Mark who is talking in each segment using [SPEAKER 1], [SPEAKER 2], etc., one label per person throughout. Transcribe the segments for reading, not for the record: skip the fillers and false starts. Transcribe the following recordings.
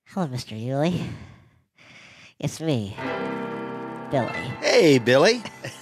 [SPEAKER 1] Hello, Mr. Yulee. It's me, Billy.
[SPEAKER 2] Hey, Billy.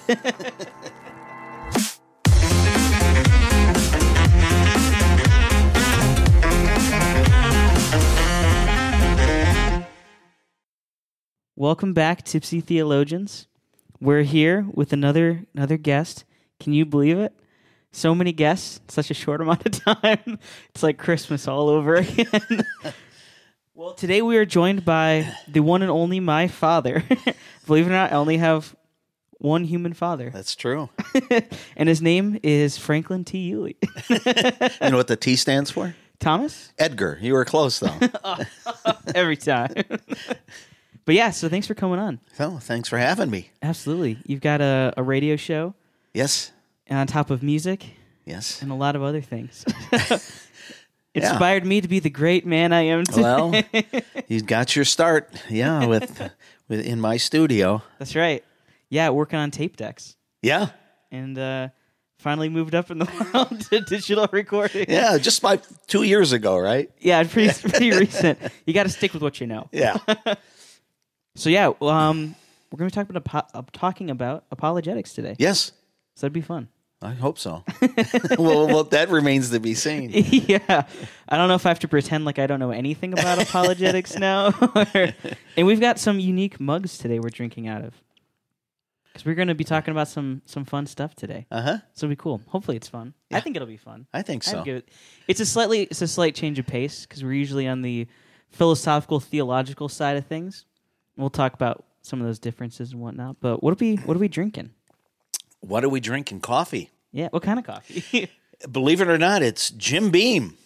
[SPEAKER 3] Welcome back, Tipsy Theologians. We're here with another guest. Can you believe it? So many guests, such a short amount of time. It's like Christmas all over again. Well, today we are joined by the one and only my father. Believe it or not, I only have one human father.
[SPEAKER 2] That's true.
[SPEAKER 3] And his name is Franklin T. Yulee.
[SPEAKER 2] You know what the T stands for?
[SPEAKER 3] Thomas?
[SPEAKER 2] Edgar. You were close, though.
[SPEAKER 3] Every time. But yeah, so thanks for coming on.
[SPEAKER 2] So, thanks for having me.
[SPEAKER 3] Absolutely. You've got a radio show
[SPEAKER 2] Yes.
[SPEAKER 3] on top of music
[SPEAKER 2] Yes.
[SPEAKER 3] and a lot of other things. Inspired me to be the great man I am today.
[SPEAKER 2] Well, you got your start, with in my studio.
[SPEAKER 3] That's right. Yeah, working on tape decks.
[SPEAKER 2] Yeah.
[SPEAKER 3] And finally moved up in the world to digital recording.
[SPEAKER 2] Yeah, just like 2 years ago, right?
[SPEAKER 3] Yeah, pretty recent. You got to stick with what you know.
[SPEAKER 2] Yeah.
[SPEAKER 3] So yeah, we're going to be talking about apologetics today.
[SPEAKER 2] Yes.
[SPEAKER 3] So that'd be fun.
[SPEAKER 2] I hope so. well, that remains to be seen.
[SPEAKER 3] Yeah. I don't know if I have to pretend like I don't know anything about apologetics now. And we've got some unique mugs today we're drinking out of. Because we're going to be talking about some fun stuff today.
[SPEAKER 2] Uh-huh.
[SPEAKER 3] So it'll be cool. Hopefully it's fun.
[SPEAKER 2] Yeah.
[SPEAKER 3] I think it'll be fun.
[SPEAKER 2] I think so.
[SPEAKER 3] It's a slight change of pace because we're usually on the philosophical, theological side of things. We'll talk about some of those differences and whatnot. But what are we drinking?
[SPEAKER 2] What are we drinking? Coffee.
[SPEAKER 3] Yeah, what kind of coffee?
[SPEAKER 2] Believe it or not, it's Jim Beam.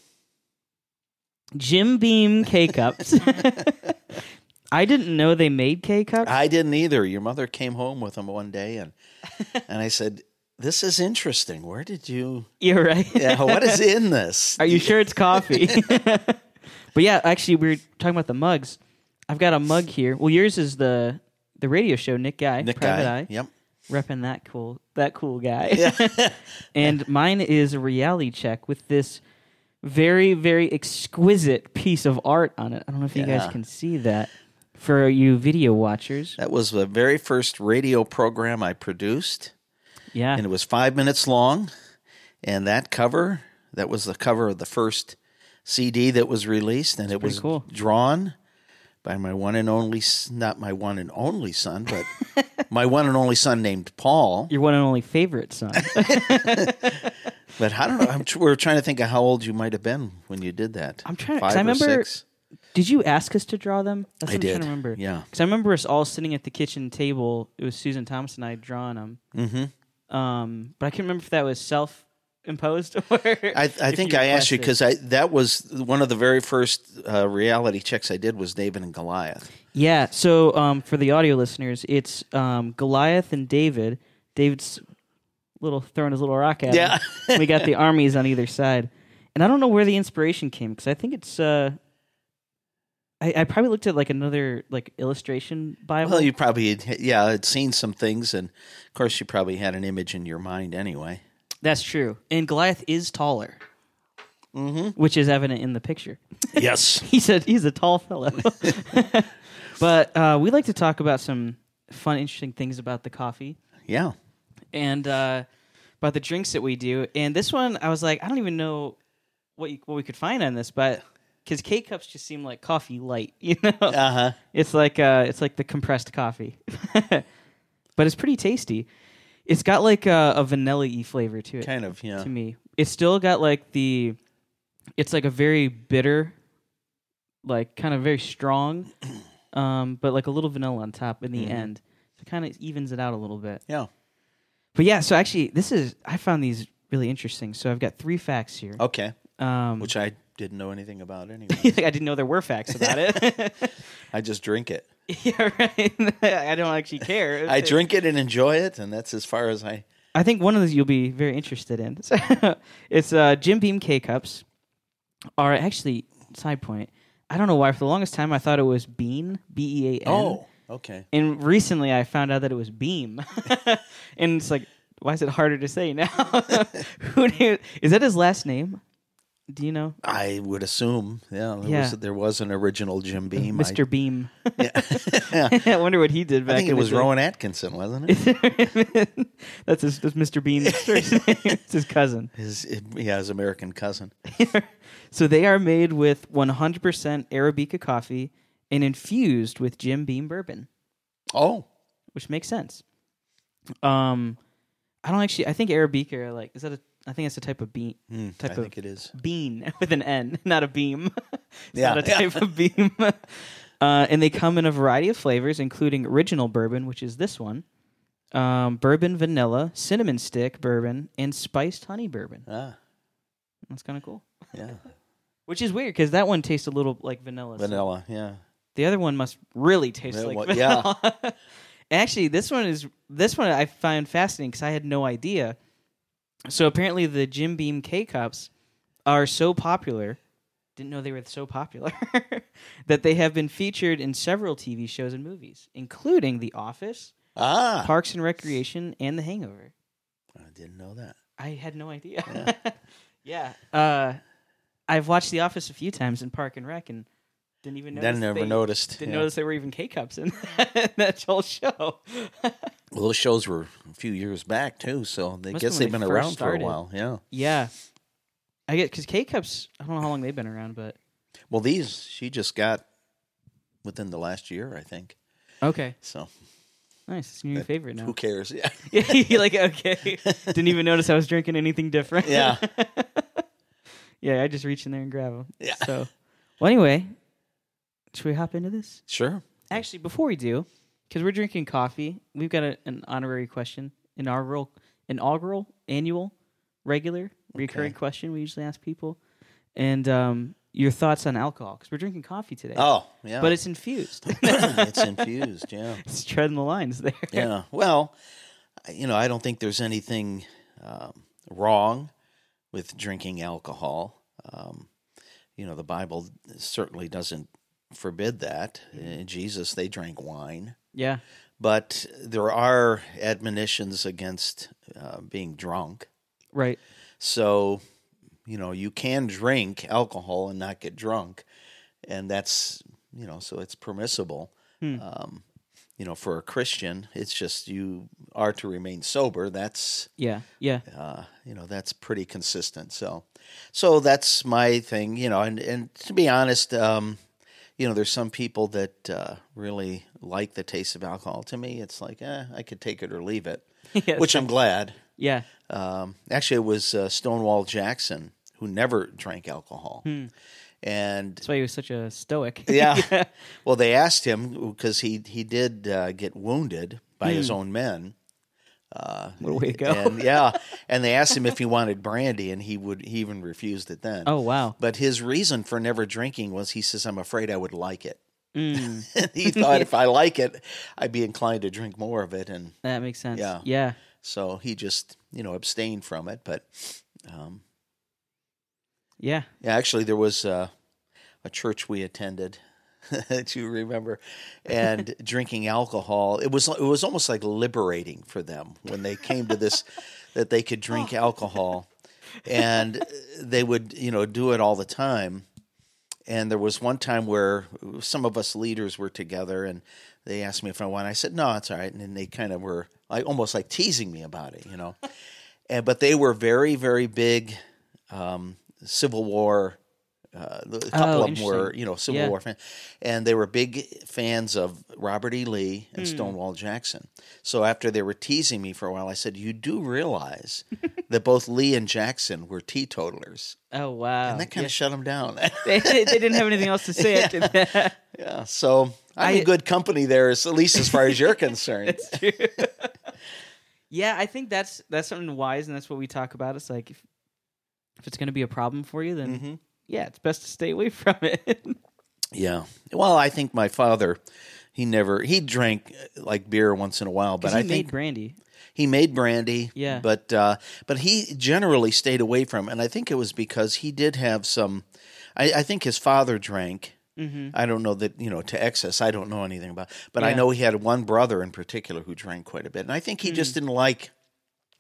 [SPEAKER 3] Jim Beam K-Cups. I didn't know they made K-Cups.
[SPEAKER 2] I didn't either. Your mother came home with them one day, and I said, "This is interesting. Where did you?"
[SPEAKER 3] You're right.
[SPEAKER 2] Yeah, what is in this?
[SPEAKER 3] Are you sure it's coffee? But yeah, actually, we were talking about the mugs. I've got a mug here. Well, yours is the radio show, Nick Guy, Private Eye.
[SPEAKER 2] Yep.
[SPEAKER 3] Repping that cool guy. Yeah. And mine is a reality check with this very, very exquisite piece of art on it. I don't know if you guys can see that. For you video watchers.
[SPEAKER 2] That was the very first radio program I produced.
[SPEAKER 3] Yeah.
[SPEAKER 2] And it was 5 minutes long. And that was the cover of the first CD that was released. And it was
[SPEAKER 3] cool.
[SPEAKER 2] Drawn by my one and only, not my one and only son, but my one and only son named Paul.
[SPEAKER 3] Your one and only favorite son.
[SPEAKER 2] But I don't know. We're trying to think of how old you might have been when you did that.
[SPEAKER 3] I'm trying.
[SPEAKER 2] 5
[SPEAKER 3] I
[SPEAKER 2] or
[SPEAKER 3] remember.
[SPEAKER 2] 6?
[SPEAKER 3] Did you ask us to draw them? That's
[SPEAKER 2] I
[SPEAKER 3] what
[SPEAKER 2] did.
[SPEAKER 3] I'm trying to remember.
[SPEAKER 2] Yeah.
[SPEAKER 3] Because I remember us all sitting at the kitchen table. It was Susan Thomas and I drawing them.
[SPEAKER 2] Mm-hmm.
[SPEAKER 3] But I can't remember if that was self-imposed or.
[SPEAKER 2] I think I asked you because that was one of the very first reality checks I did was David and Goliath.
[SPEAKER 3] Yeah. So for the audio listeners, it's Goliath and David. David's throwing his little rock at him. We got the armies on either side, and I don't know where the inspiration came because I think it's. I probably looked at another illustration Bible.
[SPEAKER 2] Well, you probably had seen some things, and of course you probably had an image in your mind anyway.
[SPEAKER 3] That's true. And Goliath is taller, which is evident in the picture.
[SPEAKER 2] Yes.
[SPEAKER 3] He's a tall fellow. But we like to talk about some fun, interesting things about the coffee.
[SPEAKER 2] Yeah.
[SPEAKER 3] And about the drinks that we do. And this one, I was like, I don't even know what we could find on this, but because K-Cups just seem like coffee light, you know?
[SPEAKER 2] Uh-huh.
[SPEAKER 3] It's like the compressed coffee. But it's pretty tasty. It's got a vanilla-y flavor to it.
[SPEAKER 2] Kind of, yeah.
[SPEAKER 3] To me. It's still got it's a very bitter, kind of very strong, but a little vanilla on top in the end. So it kind of evens it out a little bit.
[SPEAKER 2] Yeah.
[SPEAKER 3] But yeah, so actually, I found these really interesting. So I've got 3 facts here.
[SPEAKER 2] Okay. Which I didn't know anything about anyway.
[SPEAKER 3] I didn't know there were facts about it.
[SPEAKER 2] I just drink it.
[SPEAKER 3] Yeah, right. I don't actually care.
[SPEAKER 2] I drink it and enjoy it, and that's as far as I
[SPEAKER 3] think one of those you'll be very interested in. It's Jim Beam K-Cups are actually, side point, I don't know why, for the longest time I thought it was Bean, B-E-A-N.
[SPEAKER 2] Oh, okay.
[SPEAKER 3] And recently I found out that it was Beam. And it's why is it harder to say now? Is that his last name? Do you know?
[SPEAKER 2] I would assume, yeah.
[SPEAKER 3] Yeah.
[SPEAKER 2] There was an original Jim Beam.
[SPEAKER 3] Mr. Beam.
[SPEAKER 2] Yeah.
[SPEAKER 3] I wonder what he did back
[SPEAKER 2] I think it
[SPEAKER 3] in the
[SPEAKER 2] was
[SPEAKER 3] day.
[SPEAKER 2] Rowan Atkinson, wasn't it?
[SPEAKER 3] That's Mr. Bean's first name. It's his cousin.
[SPEAKER 2] His American cousin.
[SPEAKER 3] So they are made with 100% Arabica coffee and infused with Jim Beam bourbon,
[SPEAKER 2] Oh,
[SPEAKER 3] which makes sense. I think Arabica I think it's a type of bean.
[SPEAKER 2] I think it is.
[SPEAKER 3] Bean with an N, not a beam. It's
[SPEAKER 2] Yeah.
[SPEAKER 3] not a type of beam. And they come in a variety of flavors, including original bourbon, which is this one, bourbon vanilla, cinnamon stick bourbon, and spiced honey bourbon.
[SPEAKER 2] Ah,
[SPEAKER 3] That's kind of cool.
[SPEAKER 2] yeah.
[SPEAKER 3] Which is weird because that one tastes a little like vanilla. so
[SPEAKER 2] Vanilla, yeah.
[SPEAKER 3] the other one must really taste like
[SPEAKER 2] Yeah.
[SPEAKER 3] vanilla. Actually, this one I find fascinating because I had no idea. So apparently, the Jim Beam K-Cups are so popular. Didn't know they were so popular that they have been featured in several TV shows and movies, including The Office,
[SPEAKER 2] Ah,
[SPEAKER 3] Parks and Recreation, and The Hangover.
[SPEAKER 2] I didn't know that.
[SPEAKER 3] I had no idea. Yeah. I've watched The Office a few times in Park and Rec and didn't even notice.
[SPEAKER 2] Noticed.
[SPEAKER 3] Didn't
[SPEAKER 2] Yeah.
[SPEAKER 3] notice there were even K-Cups in that whole show.
[SPEAKER 2] Well, those shows were a few years back too, so they
[SPEAKER 3] Must
[SPEAKER 2] guess
[SPEAKER 3] have
[SPEAKER 2] they've
[SPEAKER 3] been
[SPEAKER 2] been
[SPEAKER 3] when they
[SPEAKER 2] around
[SPEAKER 3] first
[SPEAKER 2] for a
[SPEAKER 3] started.
[SPEAKER 2] while. Yeah.
[SPEAKER 3] Yeah. I get because K-Cups, I don't know how long they've been around, but
[SPEAKER 2] Well, these she just got within the last year, I think.
[SPEAKER 3] okay.
[SPEAKER 2] So
[SPEAKER 3] Nice. It's your favorite now.
[SPEAKER 2] who cares? Yeah.
[SPEAKER 3] You're like, okay. Didn't even notice I was drinking anything different.
[SPEAKER 2] Yeah.
[SPEAKER 3] Yeah, I just reach in there and grab them.
[SPEAKER 2] Yeah.
[SPEAKER 3] So, well, anyway, should we hop into this?
[SPEAKER 2] Sure.
[SPEAKER 3] Actually, before we do, because we're drinking coffee, we've got an honorary question, inaugural, annual, regular, recurring question we usually ask people. And your thoughts on alcohol, because we're drinking coffee today.
[SPEAKER 2] Oh, yeah.
[SPEAKER 3] But it's infused.
[SPEAKER 2] it's infused, yeah.
[SPEAKER 3] It's treading the lines there.
[SPEAKER 2] Yeah. Well, I don't think there's anything wrong with drinking alcohol. The Bible certainly doesn't forbid that. In Jesus, they drank wine.
[SPEAKER 3] Yeah.
[SPEAKER 2] But there are admonitions against being drunk.
[SPEAKER 3] Right.
[SPEAKER 2] So, you can drink alcohol and not get drunk. And that's, so it's permissible. For a Christian, it's just you are to remain sober. That's,
[SPEAKER 3] Yeah.
[SPEAKER 2] that's pretty consistent. So that's my thing, and to be honest, there's some people that really like the taste of alcohol. To me, it's like, I could take it or leave it, which I'm glad.
[SPEAKER 3] Yeah.
[SPEAKER 2] Actually, it was Stonewall Jackson who never drank alcohol. And
[SPEAKER 3] That's why he was such a stoic.
[SPEAKER 2] yeah. Well, they asked him because he did get wounded by his own men.
[SPEAKER 3] What a way to go.
[SPEAKER 2] And they asked him if he wanted brandy, and he even refused it then.
[SPEAKER 3] Oh, wow.
[SPEAKER 2] But his reason for never drinking was he says, "I'm afraid I would like it."
[SPEAKER 3] Mm.
[SPEAKER 2] He thought if I like it, I'd be inclined to drink more of it, and
[SPEAKER 3] That makes sense.
[SPEAKER 2] Yeah.
[SPEAKER 3] Yeah.
[SPEAKER 2] so he just abstained from it. But
[SPEAKER 3] Yeah.
[SPEAKER 2] yeah, actually, there was a church we attended. Do you remember? And drinking alcohol, it was almost like liberating for them when they came to this, that they could drink alcohol, and they would do it all the time. And there was one time where some of us leaders were together, and they asked me if I wanted. I said no, it's all right. And then they kind of were almost like teasing me about it, but they were very, very big Civil War. A couple of them were, Civil War fans, and they were big fans of Robert E. Lee and Stonewall Jackson. So after they were teasing me for a while, I said, "You do realize that both Lee and Jackson were teetotalers?"
[SPEAKER 3] Oh, wow.
[SPEAKER 2] And that kind of shut them down.
[SPEAKER 3] they didn't have anything else to say after that.
[SPEAKER 2] Yeah, so I'm in good company there, at least as far as you're concerned.
[SPEAKER 3] That's true. Yeah, I think that's something wise, and that's what we talk about. It's like if it's going to be a problem for you, then yeah, it's best to stay away from it.
[SPEAKER 2] Yeah. Well, I think my father, he drank like beer once in a while, but I think
[SPEAKER 3] made brandy.
[SPEAKER 2] he made brandy.
[SPEAKER 3] Yeah.
[SPEAKER 2] But he generally stayed away from it, and I think it was because he did have some. I think his father drank. Mm-hmm. I don't know that to excess. I don't know anything about, but I know he had one brother in particular who drank quite a bit, and I think he just didn't like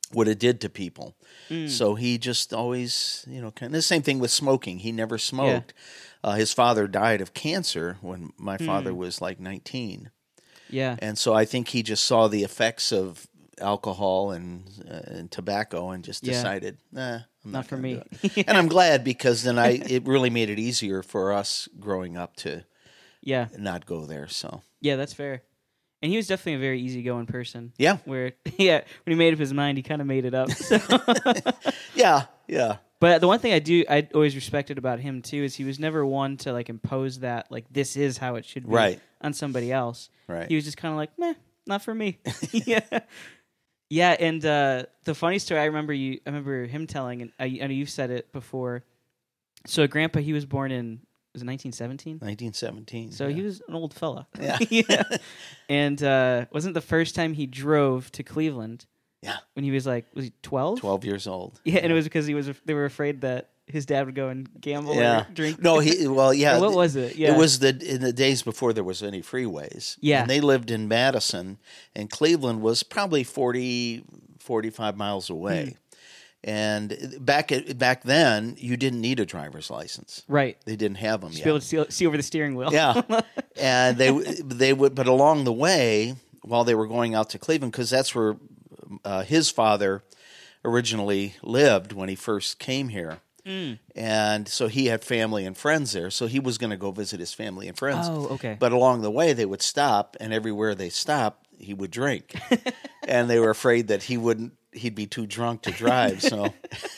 [SPEAKER 2] what it did to people. So he just always, kind of the same thing with smoking. He never smoked. His father died of cancer when my father was like 19.
[SPEAKER 3] Yeah.
[SPEAKER 2] And so I think he just saw the effects of alcohol and tobacco and just decided, I'm
[SPEAKER 3] Not for
[SPEAKER 2] gonna
[SPEAKER 3] me.
[SPEAKER 2] do it. And I'm glad, because then it really made it easier for us growing up to not go there. So
[SPEAKER 3] Yeah, that's fair. And he was definitely a very easygoing person.
[SPEAKER 2] Yeah.
[SPEAKER 3] Where, when he made up his mind, he kind of made it up. So.
[SPEAKER 2] yeah.
[SPEAKER 3] But the one thing I always respected about him, too, is he was never one to, like, impose that, like, this is how it should be on somebody else.
[SPEAKER 2] Right.
[SPEAKER 3] He was just kind of like, meh, not for me. Yeah. Yeah, and the funny story I remember him telling, and I know you've said it before. So Grandpa, he was born in, was it 1917?
[SPEAKER 2] 1917.
[SPEAKER 3] So he was an old fella.
[SPEAKER 2] Yeah.
[SPEAKER 3] Yeah. And wasn't the first time he drove to Cleveland?
[SPEAKER 2] Yeah.
[SPEAKER 3] When he was like, was he 12?
[SPEAKER 2] 12 years old.
[SPEAKER 3] Yeah, and it was because they were afraid that his dad would go and gamble or drink.
[SPEAKER 2] No,
[SPEAKER 3] Or what was it? Yeah.
[SPEAKER 2] It was in the days before there was any freeways.
[SPEAKER 3] Yeah.
[SPEAKER 2] And they lived in Madison, and Cleveland was probably 40, 45 miles away. And back then, you didn't need a driver's license.
[SPEAKER 3] Right.
[SPEAKER 2] They didn't have them
[SPEAKER 3] Just
[SPEAKER 2] yet.
[SPEAKER 3] be able to see over the steering wheel.
[SPEAKER 2] Yeah. And they would, but along the way, while they were going out to Cleveland, because that's where his father originally lived when he first came here. And so he had family and friends there. So he was going to go visit his family and friends.
[SPEAKER 3] Oh, okay.
[SPEAKER 2] But along the way, they would stop, and everywhere they stopped, he would drink. And they were afraid that he'd be too drunk to drive. So,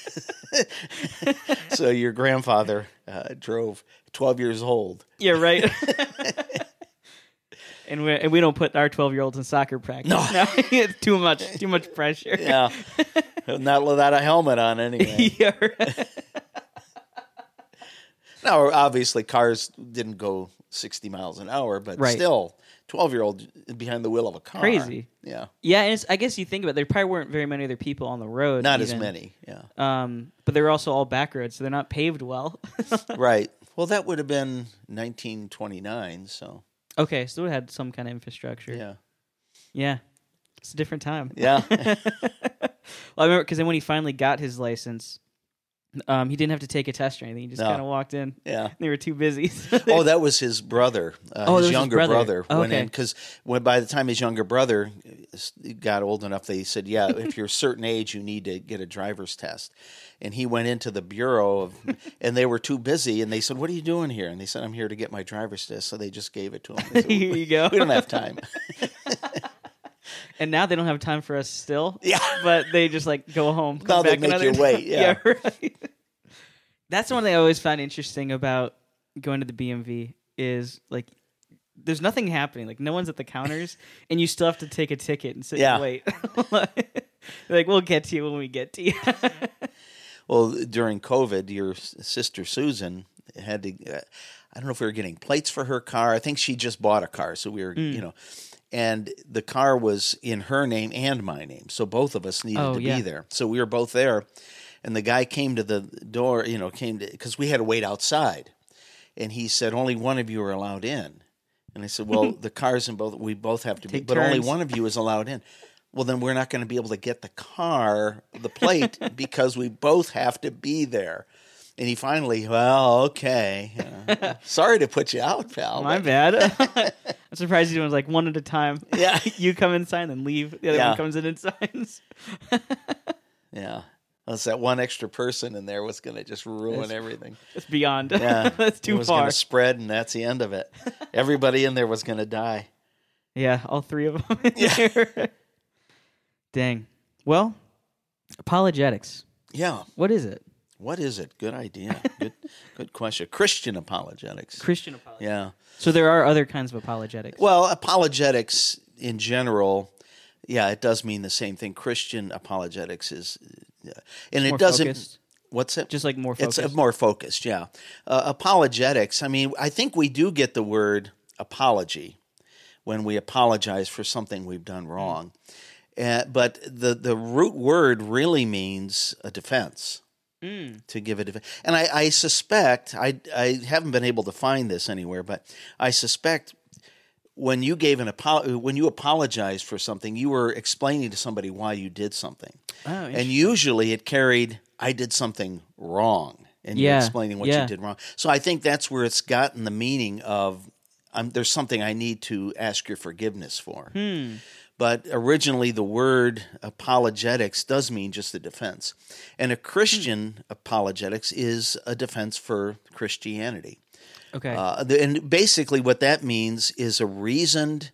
[SPEAKER 2] so your grandfather drove 12 years old.
[SPEAKER 3] Yeah, right. And we don't put our 12-year-olds in soccer practice.
[SPEAKER 2] No.
[SPEAKER 3] It's too much pressure.
[SPEAKER 2] Yeah. Not without a helmet on anyway.
[SPEAKER 3] Yeah, right.
[SPEAKER 2] Now, obviously, cars didn't go 60 miles an hour, but still, 12-year-old behind the wheel of a car.
[SPEAKER 3] Crazy.
[SPEAKER 2] Yeah.
[SPEAKER 3] Yeah, and I guess you think about it, there probably weren't very many other people on the road.
[SPEAKER 2] Not as many, yeah.
[SPEAKER 3] But they were also all back roads, so they're not paved well.
[SPEAKER 2] Right. Well, that would have been 1929, so.
[SPEAKER 3] Okay, so it had some kind of infrastructure.
[SPEAKER 2] Yeah.
[SPEAKER 3] Yeah. It's a different time.
[SPEAKER 2] Yeah.
[SPEAKER 3] Well, I remember because then when he finally got his license, he didn't have to take a test or anything. He just kind of walked in.
[SPEAKER 2] Yeah.
[SPEAKER 3] They were too busy.
[SPEAKER 2] Oh, that was his brother. His younger brother went in. Because by the time his younger brother got old enough, they said, yeah, if you're a certain age, you need to get a driver's test. And he went into the bureau, and they were too busy. And they said, what are you doing here? And they said, I'm here to get my driver's test. So they just gave it to him. Said,
[SPEAKER 3] Here you go.
[SPEAKER 2] We don't have time.
[SPEAKER 3] And now they don't have time for us still.
[SPEAKER 2] Yeah.
[SPEAKER 3] But they just like go home.
[SPEAKER 2] Now they make you wait. Yeah.
[SPEAKER 3] Yeah, right. That's one thing I always found interesting about going to the BMV is like there's nothing happening. Like no one's at the counters, and you still have to take a ticket and sit and wait. Like we'll get to you when we get to you.
[SPEAKER 2] Well, during COVID, your sister Susan had to. I don't know if we were getting plates for her car. I think she just bought a car, so we were, and the car was in her name and my name, so both of us needed to be there. So we were both there, and the guy came to the door, because we had to wait outside, and he said, "Only one of you are allowed in." And I said, "Well, the car's in both. We both have to be, but only one of you is allowed in." Well, then we're not going to be able to get the plate, because we both have to be there. And he finally, okay. Sorry to put you out, pal.
[SPEAKER 3] My bad. I'm surprised he was like one at a time.
[SPEAKER 2] Yeah.
[SPEAKER 3] You come and sign, then leave. The other one comes in and signs.
[SPEAKER 2] Yeah. Unless that one extra person in there was going to just ruin everything.
[SPEAKER 3] It's beyond.
[SPEAKER 2] Yeah.
[SPEAKER 3] That's too far.
[SPEAKER 2] It was going to spread, and that's the end of it. Everybody in there was going to die.
[SPEAKER 3] Yeah, all three of them in there. Dang. Well, apologetics.
[SPEAKER 2] Yeah.
[SPEAKER 3] What is it?
[SPEAKER 2] What is it? Good idea. Good question. Christian apologetics.
[SPEAKER 3] Christian apologetics.
[SPEAKER 2] Yeah.
[SPEAKER 3] So there are other kinds of apologetics.
[SPEAKER 2] Well, apologetics in general, it does mean the same thing. Christian apologetics is, and it doesn't.
[SPEAKER 3] Focused.
[SPEAKER 2] What's it?
[SPEAKER 3] Just like more focused.
[SPEAKER 2] It's more focused. Yeah. Apologetics. I mean, I think we do get the word apology when we apologize for something we've done wrong. But the root word really means a defense, to give a defense. And I suspect, I haven't been able to find this anywhere, but I suspect when you when you apologized for something, you were explaining to somebody why you did something.
[SPEAKER 3] Oh,
[SPEAKER 2] And usually it carried, I did something wrong, and you're
[SPEAKER 3] Yeah,
[SPEAKER 2] explaining what
[SPEAKER 3] yeah.
[SPEAKER 2] you did wrong. So I think that's where it's gotten the meaning of, there's something I need to ask your forgiveness for. But originally the word apologetics does mean just a defense. And a Christian apologetics is a defense for Christianity.
[SPEAKER 3] Okay.
[SPEAKER 2] And basically what that means is a reasoned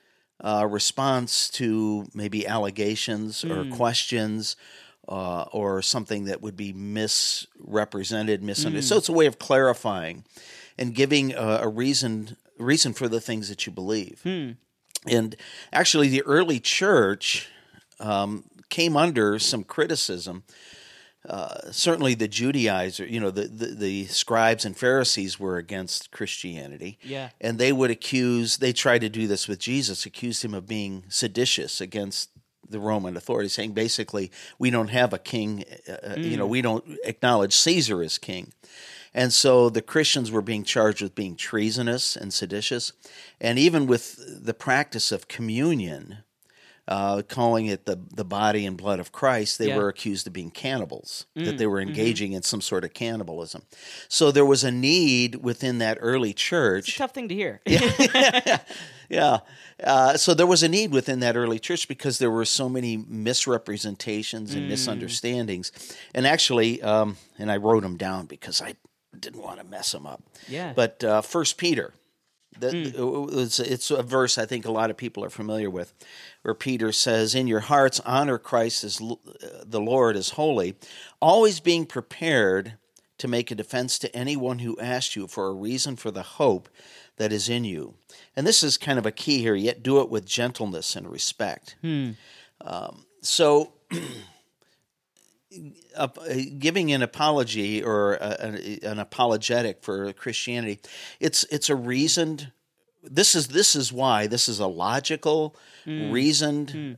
[SPEAKER 2] response to maybe allegations or questions or something that would be misrepresented, misunderstood. So it's a way of clarifying and giving a reason for the things that you believe. And actually the early church came under some criticism. Certainly the Judaizer, the scribes and Pharisees were against Christianity.
[SPEAKER 3] Yeah.
[SPEAKER 2] And they tried to do this with Jesus, accused him of being seditious against the Roman authority, saying basically, we don't have a king, we don't acknowledge Caesar as king. And so the Christians were being charged with being treasonous and seditious. And even with the practice of communion, calling it the body and blood of Christ, they were accused of being cannibals, that they were engaging in some sort of cannibalism. So there was a need within that early church.
[SPEAKER 3] It's a tough thing to hear.
[SPEAKER 2] Yeah. So there was a need within that early church because there were so many misrepresentations and misunderstandings. And actually, and I wrote them down because I didn't want to mess them up.
[SPEAKER 3] Yeah.
[SPEAKER 2] But 1 Peter, it's a verse I think a lot of people are familiar with, where Peter says, "In your hearts honor Christ as the Lord as holy, always being prepared to make a defense to anyone who asks you for a reason for the hope that is in you." And this is kind of a key here, yet do it with gentleness and respect. So giving an apology or an apologetic for Christianity, it's a reasoned. This is why this is a logical, reasoned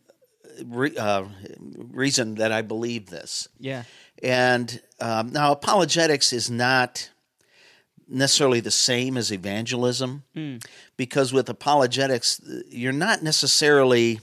[SPEAKER 2] reason that I believe this.
[SPEAKER 3] Yeah.
[SPEAKER 2] And now apologetics is not necessarily the same as evangelism, because with apologetics, you're not necessarily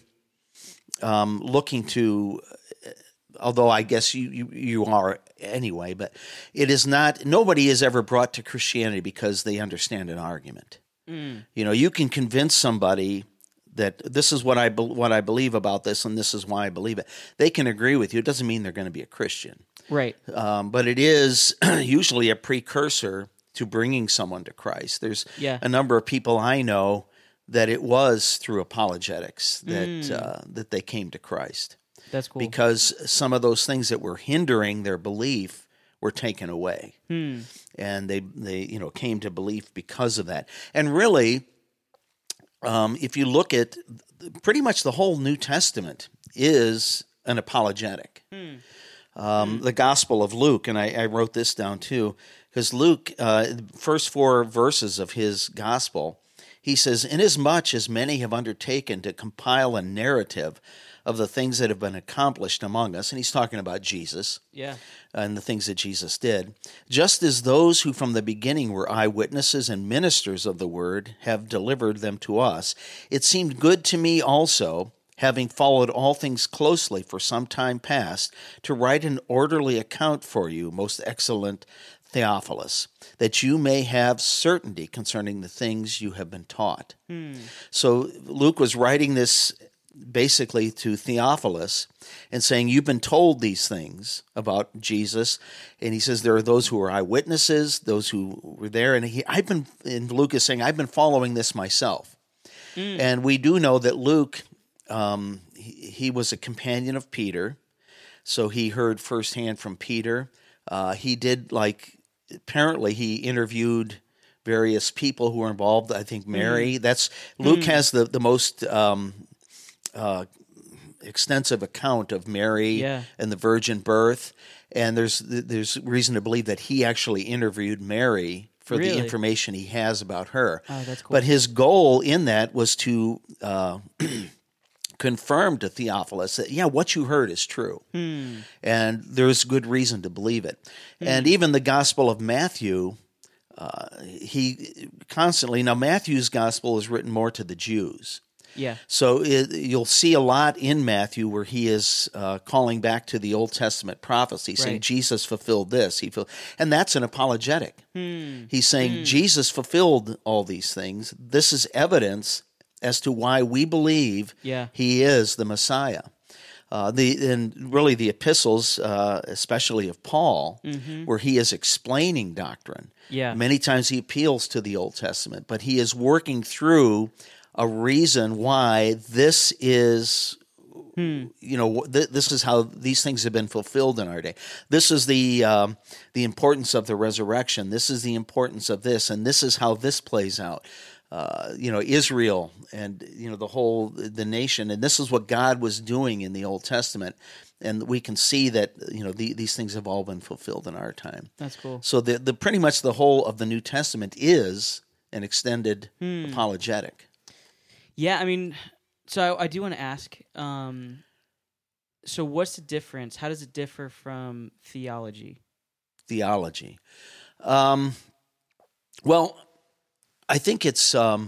[SPEAKER 2] looking to, although I guess you are anyway, but it is not, nobody is ever brought to Christianity because they understand an argument. You can convince somebody that this is what I believe about this and this is why I believe it. They can agree with you. It doesn't mean they're going to be a Christian.
[SPEAKER 3] Right.
[SPEAKER 2] But it is usually a precursor to bringing someone to Christ. There's a number of people I know that it was through apologetics that they came to Christ.
[SPEAKER 3] That's cool.
[SPEAKER 2] Because some of those things that were hindering their belief were taken away. And they came to belief because of that. And really, if you look at pretty much the whole New Testament is an apologetic. The Gospel of Luke, and I wrote this down too, because Luke, first 4 verses of his Gospel, he says, "Inasmuch as many have undertaken to compile a narrative of the things that have been accomplished among us," and he's talking about Jesus and the things that Jesus did, "just as those who from the beginning were eyewitnesses and ministers of the word have delivered them to us, it seemed good to me also, having followed all things closely for some time past, to write an orderly account for you, most excellent Theophilus, that you may have certainty concerning the things you have been taught." So Luke was writing this basically to Theophilus and saying, you've been told these things about Jesus. And he says there are those who are eyewitnesses, those who were there. And Luke is saying, I've been following this myself. And we do know that Luke, he was a companion of Peter. So he heard firsthand from Peter. He did apparently he interviewed various people who were involved. I think Mary. Luke has the most extensive account of Mary and the virgin birth, and there's reason to believe that he actually interviewed Mary for the information he has about her.
[SPEAKER 3] Oh, that's cool.
[SPEAKER 2] But his goal in that was to confirm to Theophilus that, what you heard is true. And there's good reason to believe it. And even the Gospel of Matthew, he constantly, now Matthew's gospel is written more to the Jews.
[SPEAKER 3] Yeah.
[SPEAKER 2] So you'll see a lot in Matthew where he is calling back to the Old Testament prophecy, saying
[SPEAKER 3] Right.
[SPEAKER 2] Jesus fulfilled this. And that's an apologetic. He's saying Jesus fulfilled all these things. This is evidence as to why we believe
[SPEAKER 3] Yeah.
[SPEAKER 2] he is the Messiah. And really the epistles, especially of Paul, where he is explaining doctrine.
[SPEAKER 3] Yeah.
[SPEAKER 2] Many times he appeals to the Old Testament, but he is working through a reason why this is, this is how these things have been fulfilled in our day. This is the importance of the resurrection. This is the importance of this, and this is how this plays out. Israel and the nation, and this is what God was doing in the Old Testament, and we can see that these things have all been fulfilled in our time.
[SPEAKER 3] That's cool.
[SPEAKER 2] So the pretty much the whole of the New Testament is an extended apologetic.
[SPEAKER 3] Yeah, I mean, so I do want to ask, so what's the difference? How does it differ from theology?
[SPEAKER 2] Theology. Well, I think it's a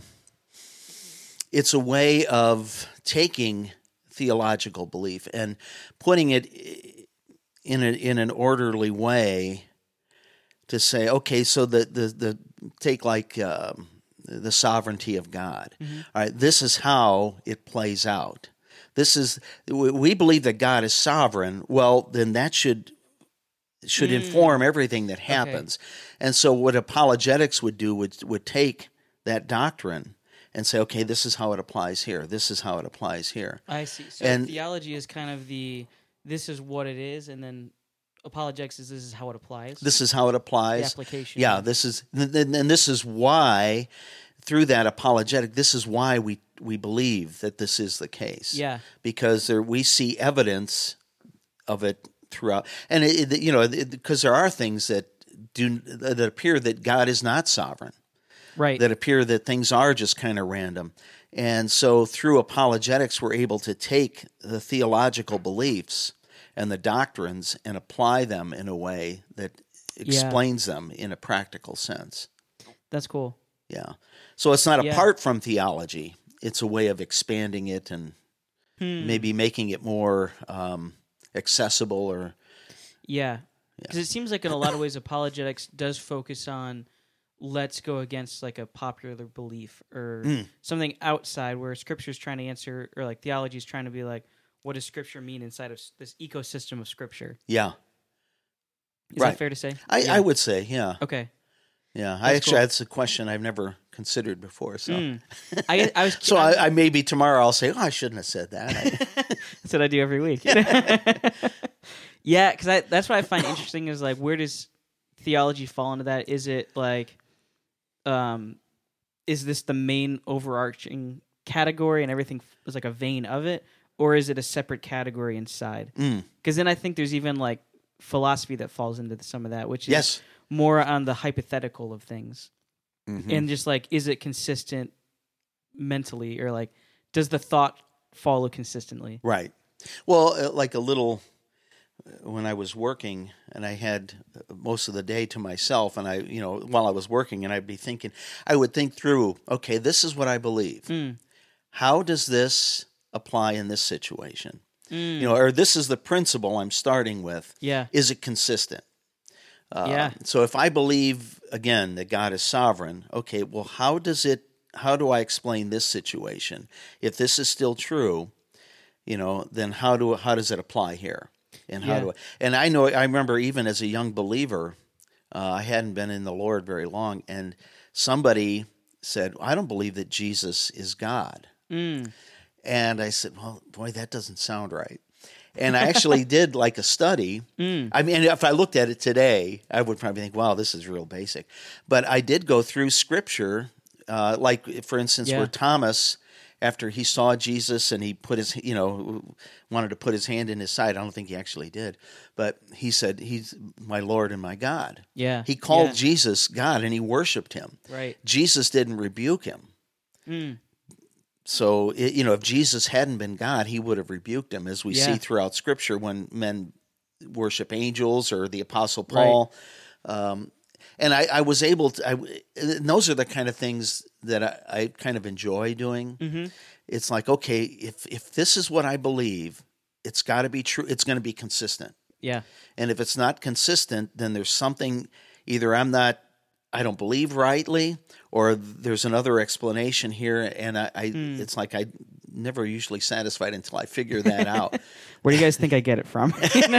[SPEAKER 2] way of taking theological belief and putting it in an orderly way to say, okay, so the take like the sovereignty of God. All right, this is how it plays out. We believe that God is sovereign. Well, then that should inform everything that happens. And so what apologetics would do would take that doctrine and say, okay, this is how it applies here. This is how it applies here.
[SPEAKER 3] I see. So
[SPEAKER 2] And-
[SPEAKER 3] theology is kind of this is what it is, and then apologetics is this is how it applies.
[SPEAKER 2] This is how it applies.
[SPEAKER 3] The application.
[SPEAKER 2] Yeah, this is why, through that apologetic, this is why we believe that this is the case.
[SPEAKER 3] Yeah.
[SPEAKER 2] Because we see evidence of it throughout, and because there are things that appear that God is not sovereign,
[SPEAKER 3] Right.
[SPEAKER 2] that appear that things are just kind of random, and so through apologetics, we're able to take the theological beliefs and the doctrines and apply them in a way that explains them in a practical sense.
[SPEAKER 3] That's cool.
[SPEAKER 2] Yeah. So it's not
[SPEAKER 3] Yeah.
[SPEAKER 2] apart from theology. It's a way of expanding it and maybe making it more accessible or...
[SPEAKER 3] Yeah. Because it seems like in a lot of ways apologetics does focus on let's go against like a popular belief or something outside where Scripture is trying to answer, or like theology is trying to be like, what does Scripture mean inside of this ecosystem of Scripture?
[SPEAKER 2] Yeah.
[SPEAKER 3] Is
[SPEAKER 2] Right.
[SPEAKER 3] that fair to say?
[SPEAKER 2] I would say, yeah.
[SPEAKER 3] Okay.
[SPEAKER 2] Yeah.
[SPEAKER 3] That's cool.
[SPEAKER 2] That's a question I've never considered before. So
[SPEAKER 3] I was
[SPEAKER 2] so I maybe tomorrow I'll say, I shouldn't have said that.
[SPEAKER 3] That's what I do every week. Yeah, because that's what I find interesting is like, where does theology fall into that? Is it like, is this the main overarching category and everything is like a vein of it, or is it a separate category inside? Because then I think there's even like philosophy that falls into some of that, which is
[SPEAKER 2] Yes.
[SPEAKER 3] more on the hypothetical of things, and just like, is it consistent mentally, or like, does the thought follow consistently?
[SPEAKER 2] Right. Well, like a little... When I was working and I had most of the day to myself, and while I was working, and I would think through, okay, this is what I believe. How does this apply in this situation? Or this is the principle I'm starting with.
[SPEAKER 3] Yeah.
[SPEAKER 2] Is it consistent?
[SPEAKER 3] Yeah.
[SPEAKER 2] So if I believe, again, that God is sovereign, okay, well, how do I explain this situation? If this is still true, then how does it apply here? And I remember even as a young believer, I hadn't been in the Lord very long, and somebody said, I don't believe that Jesus is God. And I said, well, boy, that doesn't sound right. And I actually did like a study. I mean, if I looked at it today, I would probably think, wow, this is real basic. But I did go through Scripture, like, for instance, where Thomas... After he saw Jesus and he put wanted to put his hand in his side. I don't think he actually did. But he said, he's my Lord and my God.
[SPEAKER 3] Yeah.
[SPEAKER 2] He called Jesus God and he worshiped him.
[SPEAKER 3] Right.
[SPEAKER 2] Jesus didn't rebuke him. So, if Jesus hadn't been God, he would have rebuked him, as we see throughout Scripture when men worship angels or the Apostle Paul. And I was able to. And those are the kind of things that I kind of enjoy doing.
[SPEAKER 3] Mm-hmm.
[SPEAKER 2] It's like, okay, if this is what I believe, it's got to be true. It's going to be consistent.
[SPEAKER 3] Yeah.
[SPEAKER 2] And if it's not consistent, then there's something. Either I don't believe rightly, or there's another explanation here, and it's like I never usually satisfied until I figure that out.
[SPEAKER 3] Where do you guys think I get it from?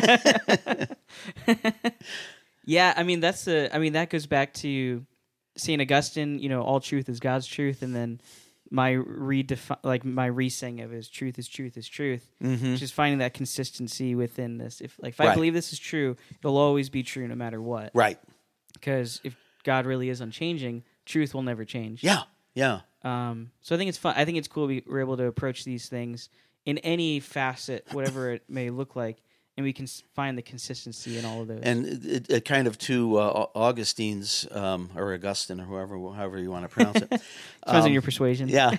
[SPEAKER 3] Yeah, I mean that goes back to St. Augustine. All truth is God's truth, and then my re-saying of his truth is truth is truth, which is finding that consistency within this. If I believe this is true, it'll always be true no matter what.
[SPEAKER 2] Right.
[SPEAKER 3] Because if God really is unchanging, truth will never change.
[SPEAKER 2] Yeah. Yeah.
[SPEAKER 3] So I think it's fun. I think it's cool we're able to approach these things in any facet, whatever it may look like, and we can find the consistency in all of those.
[SPEAKER 2] And it kind of to Augustine's or Augustine or however you want to pronounce it.
[SPEAKER 3] Depends on your persuasion.
[SPEAKER 2] Yeah.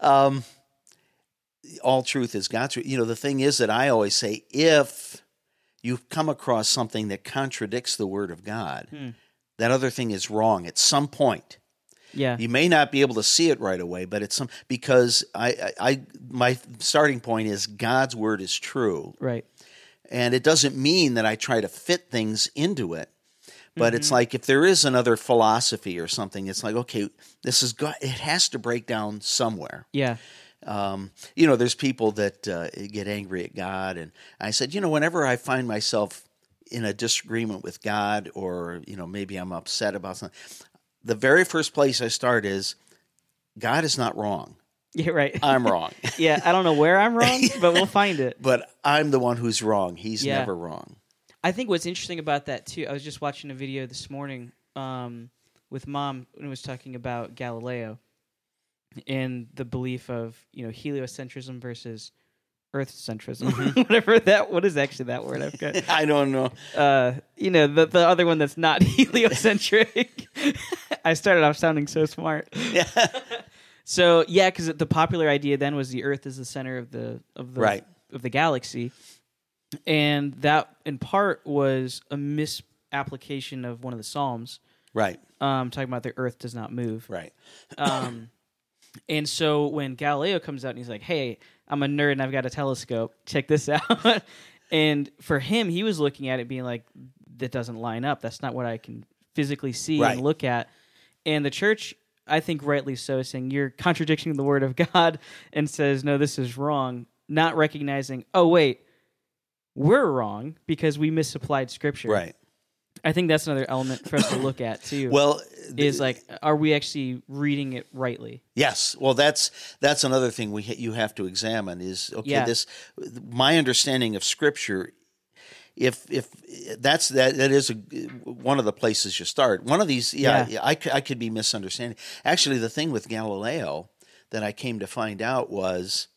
[SPEAKER 2] All truth is God's truth. The thing is that I always say, if you've come across something that contradicts the Word of God, that other thing is wrong at some point.
[SPEAKER 3] Yeah.
[SPEAKER 2] You may not be able to see it right away, but it's because my starting point is God's Word is true.
[SPEAKER 3] Right.
[SPEAKER 2] And it doesn't mean that I try to fit things into it. But it's like if there is another philosophy or something, it's like, okay, this is God. It has to break down somewhere.
[SPEAKER 3] Yeah.
[SPEAKER 2] There's people that get angry at God. And I said, whenever I find myself in a disagreement with God, or, maybe I'm upset about something, the very first place I start is, God is not wrong.
[SPEAKER 3] Yeah, right.
[SPEAKER 2] I'm wrong.
[SPEAKER 3] Yeah, I don't know where I'm wrong, but we'll find it.
[SPEAKER 2] But I'm the one who's wrong. He's never wrong.
[SPEAKER 3] I think what's interesting about that, too, I was just watching a video this morning with Mom, and it was talking about Galileo and the belief of, heliocentrism versus Earth-centrism. What is actually that word I've got?
[SPEAKER 2] I don't know.
[SPEAKER 3] The other one that's not heliocentric. I started off sounding so smart.
[SPEAKER 2] Yeah.
[SPEAKER 3] So yeah, because the popular idea then was the Earth is the center of the galaxy, and that in part was a misapplication of one of the Psalms.
[SPEAKER 2] Right.
[SPEAKER 3] Talking about the Earth does not move.
[SPEAKER 2] Right.
[SPEAKER 3] And so when Galileo comes out and he's like, "Hey, I'm a nerd and I've got a telescope. Check this out." And for him, he was looking at it being like, "That doesn't line up. That's not what I can physically see and look at." And the church, I think rightly so, saying you're contradicting the Word of God, and says, "No, this is wrong." Not recognizing, "Oh, wait, we're wrong because we misapplied Scripture."
[SPEAKER 2] Right.
[SPEAKER 3] I think that's another element for us to look at too.
[SPEAKER 2] Well,
[SPEAKER 3] is like, are we actually reading it rightly?
[SPEAKER 2] Yes. Well, that's another thing you have to examine is, okay, my understanding of Scripture, if that is one of the places you start. One of these, I could be misunderstanding. Actually, the thing with Galileo that I came to find out was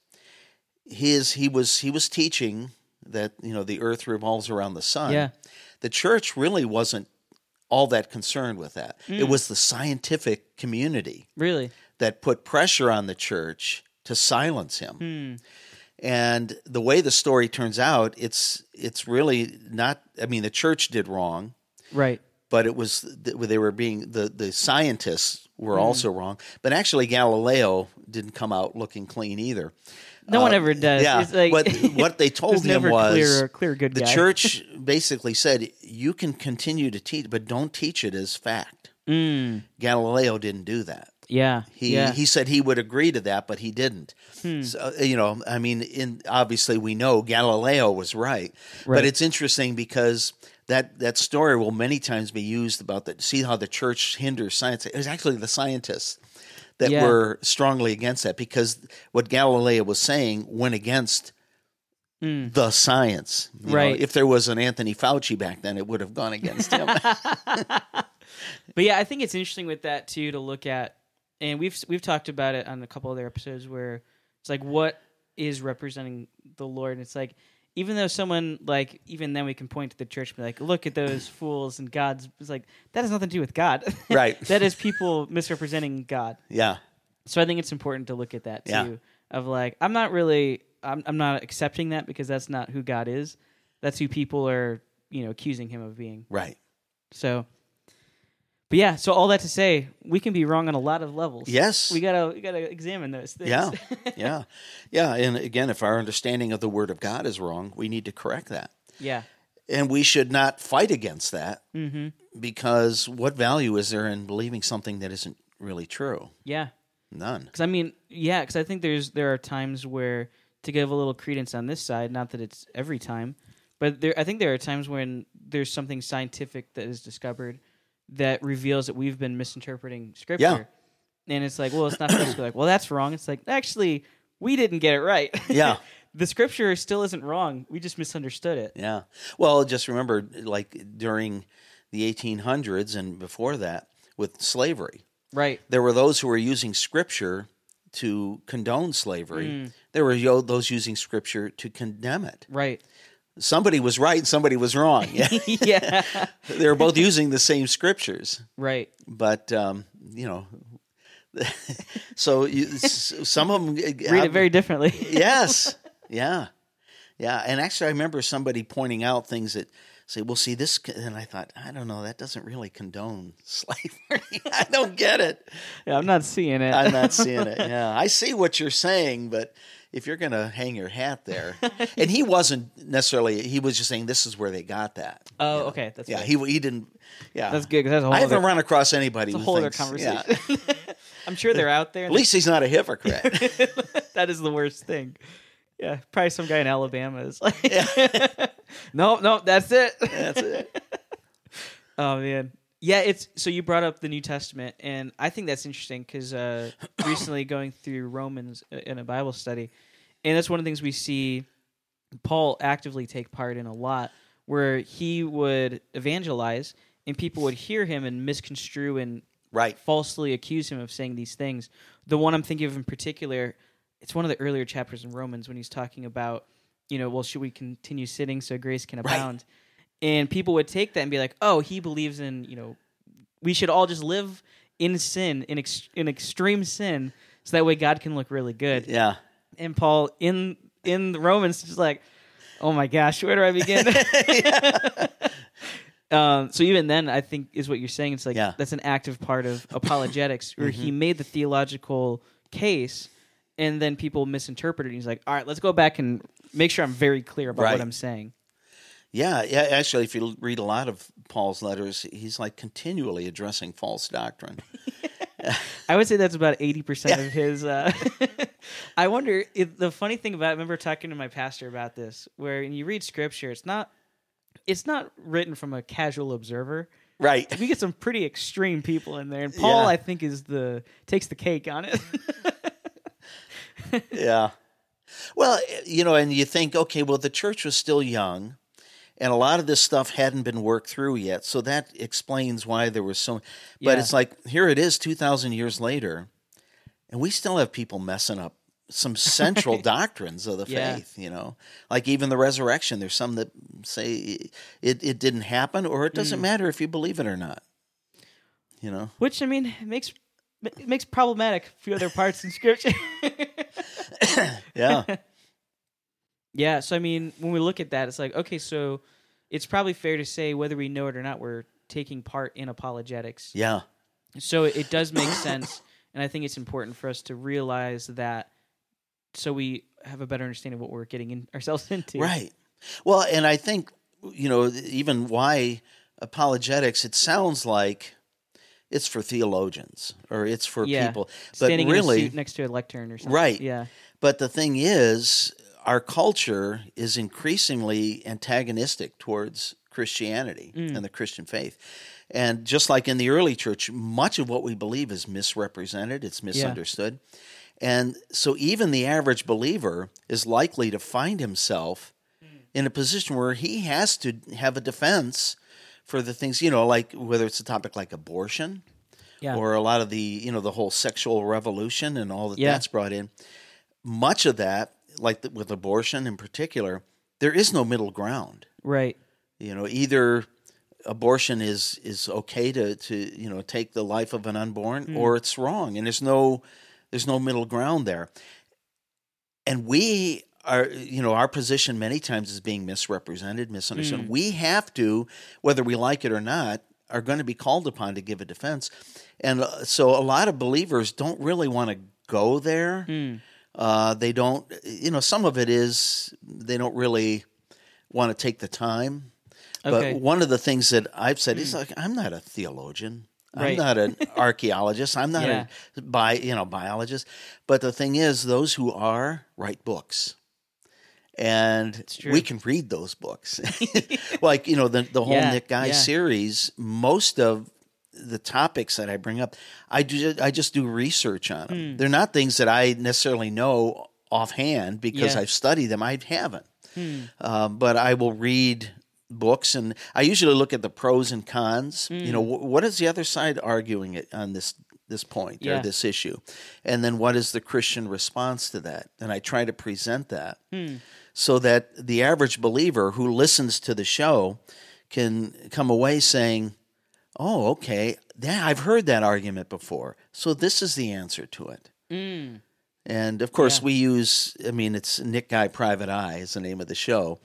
[SPEAKER 2] he was teaching that the Earth revolves around the sun.
[SPEAKER 3] Yeah.
[SPEAKER 2] The church really wasn't all that concerned with that. It was the scientific community that put pressure on the church to silence him. And the way the story turns out, it's really not. I mean, the church did wrong,
[SPEAKER 3] right?
[SPEAKER 2] But it was they were being the scientists were also wrong. But actually, Galileo didn't come out looking clean either.
[SPEAKER 3] No one ever does.
[SPEAKER 2] Yeah,
[SPEAKER 3] it's like,
[SPEAKER 2] but what they told him was
[SPEAKER 3] clear good
[SPEAKER 2] the
[SPEAKER 3] guy.
[SPEAKER 2] church basically said, you can continue to teach, but don't teach it as fact. Galileo didn't do that.
[SPEAKER 3] Yeah.
[SPEAKER 2] He said he would agree to that, but he didn't. So, I mean, obviously we know Galileo was right. But it's interesting because that story will many times be used about see how the church hinders science. It was actually the scientists that were strongly against that, because what Galileo was saying went against the science. You know, if there was an Anthony Fauci back then, it would have gone against him.
[SPEAKER 3] But yeah, I think it's interesting with that too to look at, and we've talked about it on a couple other episodes where it's like, what is representing the Lord? And it's like, even though someone, like, even then we can point to the church and be like, look at those fools, and God's, it's like, that has nothing to do with God.
[SPEAKER 2] Right.
[SPEAKER 3] That is people misrepresenting God.
[SPEAKER 2] Yeah.
[SPEAKER 3] So I think it's important to look at that too, of like, I'm not accepting that because that's not who God is. That's who people are, accusing him of being.
[SPEAKER 2] Right.
[SPEAKER 3] So, But yeah, so all that to say, we can be wrong on a lot of levels.
[SPEAKER 2] Yes.
[SPEAKER 3] We gotta examine those things.
[SPEAKER 2] Yeah. Yeah. And again, if our understanding of the Word of God is wrong, we need to correct that.
[SPEAKER 3] Yeah.
[SPEAKER 2] And we should not fight against that,
[SPEAKER 3] Mm-hmm.
[SPEAKER 2] because what value is there in believing something that isn't really true?
[SPEAKER 3] Yeah.
[SPEAKER 2] None.
[SPEAKER 3] Because I think there are times where, to give a little credence on this side, not that it's every time, but I think there are times when there's something scientific that is discovered that reveals that we've been misinterpreting Scripture.
[SPEAKER 2] Yeah.
[SPEAKER 3] And it's like, well, it's not supposed to be like, well, that's wrong. It's like, actually, we didn't get it right.
[SPEAKER 2] Yeah.
[SPEAKER 3] The Scripture still isn't wrong. We just misunderstood it.
[SPEAKER 2] Yeah. Well, just remember, like during the 1800s and before that, with slavery,
[SPEAKER 3] Right.
[SPEAKER 2] there were those who were using Scripture to condone slavery. There were those using Scripture to condemn it.
[SPEAKER 3] Right.
[SPEAKER 2] Somebody was right, somebody was wrong. Yeah.
[SPEAKER 3] Yeah.
[SPEAKER 2] They were both using the same Scriptures,
[SPEAKER 3] Right.
[SPEAKER 2] but so some of them
[SPEAKER 3] Read it very differently.
[SPEAKER 2] Yes. Yeah. Yeah. And actually, I remember somebody pointing out things that say, well, see this, and I thought, I don't know, that doesn't really condone slavery. I don't get it.
[SPEAKER 3] Yeah, I'm not seeing it.
[SPEAKER 2] I'm not seeing it. Yeah. I see what you're saying, but if you're going to hang your hat there, and he wasn't necessarily, he was just saying this is where they got that.
[SPEAKER 3] Oh, okay. That's
[SPEAKER 2] Yeah.
[SPEAKER 3] good.
[SPEAKER 2] He didn't, yeah.
[SPEAKER 3] That's good, 'cause that's a whole
[SPEAKER 2] I haven't
[SPEAKER 3] other-
[SPEAKER 2] run across anybody
[SPEAKER 3] It's a
[SPEAKER 2] who
[SPEAKER 3] whole other
[SPEAKER 2] thinks,
[SPEAKER 3] conversation.
[SPEAKER 2] yeah.
[SPEAKER 3] I'm sure they're out there.
[SPEAKER 2] At least he's not a hypocrite.
[SPEAKER 3] That is the worst thing. Yeah, probably some guy in Alabama is like, no, that's it.
[SPEAKER 2] That's it.
[SPEAKER 3] Oh man, yeah. It's so you brought up the New Testament, and I think that's interesting because recently going through Romans in a Bible study, and that's one of the things we see Paul actively take part in a lot, where he would evangelize, and people would hear him and misconstrue and
[SPEAKER 2] Right.
[SPEAKER 3] falsely accuse him of saying these things. The one I'm thinking of in particular, it's one of the earlier chapters in Romans when he's talking about, well, should we continue sinning so grace can abound? And people would take that and be like, oh, he believes in, we should all just live in sin, in extreme sin, so that way God can look really good.
[SPEAKER 2] Yeah.
[SPEAKER 3] And Paul, in Romans, just like, oh my gosh, where do I begin? So even then, I think is what you're saying. It's like that's an active part of apologetics, where he made the theological case, and then people misinterpreted it. He's like, all right, let's go back and make sure I'm very clear about what I'm saying.
[SPEAKER 2] Yeah. Actually, if you read a lot of Paul's letters, he's like continually addressing false doctrine.
[SPEAKER 3] I would say that's about 80% of his. I wonder if the funny thing about it, I remember talking to my pastor about this, where when you read Scripture, it's not written from a casual observer.
[SPEAKER 2] Right.
[SPEAKER 3] We get some pretty extreme people in there, and Paul, I think, takes the cake on it.
[SPEAKER 2] Yeah. Well, and you think, okay, well, the church was still young, and a lot of this stuff hadn't been worked through yet, so that explains why there was so. But it's like, here it is 2,000 years later, and we still have people messing up some central doctrines of the faith, like even the resurrection. There's some that say it didn't happen, or it doesn't matter if you believe it or not.
[SPEAKER 3] Which, I mean, makes problematic a few other parts in Scripture.
[SPEAKER 2] Yeah.
[SPEAKER 3] Yeah, so I mean, when we look at that, it's like, okay, so it's probably fair to say, whether we know it or not, we're taking part in apologetics.
[SPEAKER 2] Yeah.
[SPEAKER 3] So it does make sense, and I think it's important for us to realize that, so we have a better understanding of what we're getting ourselves into.
[SPEAKER 2] Right. Well, and I think, even why apologetics, it sounds like it's for theologians or it's for people. But
[SPEAKER 3] standing
[SPEAKER 2] really,
[SPEAKER 3] in a seat next to a lectern or something.
[SPEAKER 2] Right.
[SPEAKER 3] Yeah.
[SPEAKER 2] But the thing is, our culture is increasingly antagonistic towards Christianity and the Christian faith. And just like in the early church, much of what we believe is misrepresented, it's misunderstood. And so even the average believer is likely to find himself in a position where he has to have a defense for the things, like whether it's a topic like abortion or a lot of the, the whole sexual revolution and all that's brought in. Much of that, like with abortion in particular, there is no middle ground.
[SPEAKER 3] Right.
[SPEAKER 2] Either abortion is okay to take the life of an unborn, or it's wrong, and there's no middle ground there. And we are, our position many times is being misrepresented, misunderstood. We have to, whether we like it or not, are going to be called upon to give a defense. And so a lot of believers don't really want to go there. They don't, some of it is they don't really want to take the time.
[SPEAKER 3] Okay.
[SPEAKER 2] But one of the things that I've said is like, I'm not a theologian. I'm
[SPEAKER 3] Right.
[SPEAKER 2] not an archaeologist. I'm not
[SPEAKER 3] Yeah.
[SPEAKER 2] a biologist. But the thing is, those who are write books. And
[SPEAKER 3] true.
[SPEAKER 2] we can read those books. Like, the whole
[SPEAKER 3] Yeah,
[SPEAKER 2] Nick Guy
[SPEAKER 3] yeah.
[SPEAKER 2] series, most of the topics that I bring up, I just do research on them. They're not things that I necessarily know offhand because
[SPEAKER 3] Yeah.
[SPEAKER 2] I've studied them. I haven't. But I will read books, and I usually look at the pros and cons. What is the other side arguing it on this point
[SPEAKER 3] Yeah.
[SPEAKER 2] or this issue? And then what is the Christian response to that? And I try to present that so that the average believer who listens to the show can come away saying, oh, okay, yeah, I've heard that argument before. So this is the answer to it. And of course,
[SPEAKER 3] Yeah.
[SPEAKER 2] we use, it's Nick Guy Private Eye is the name of the show.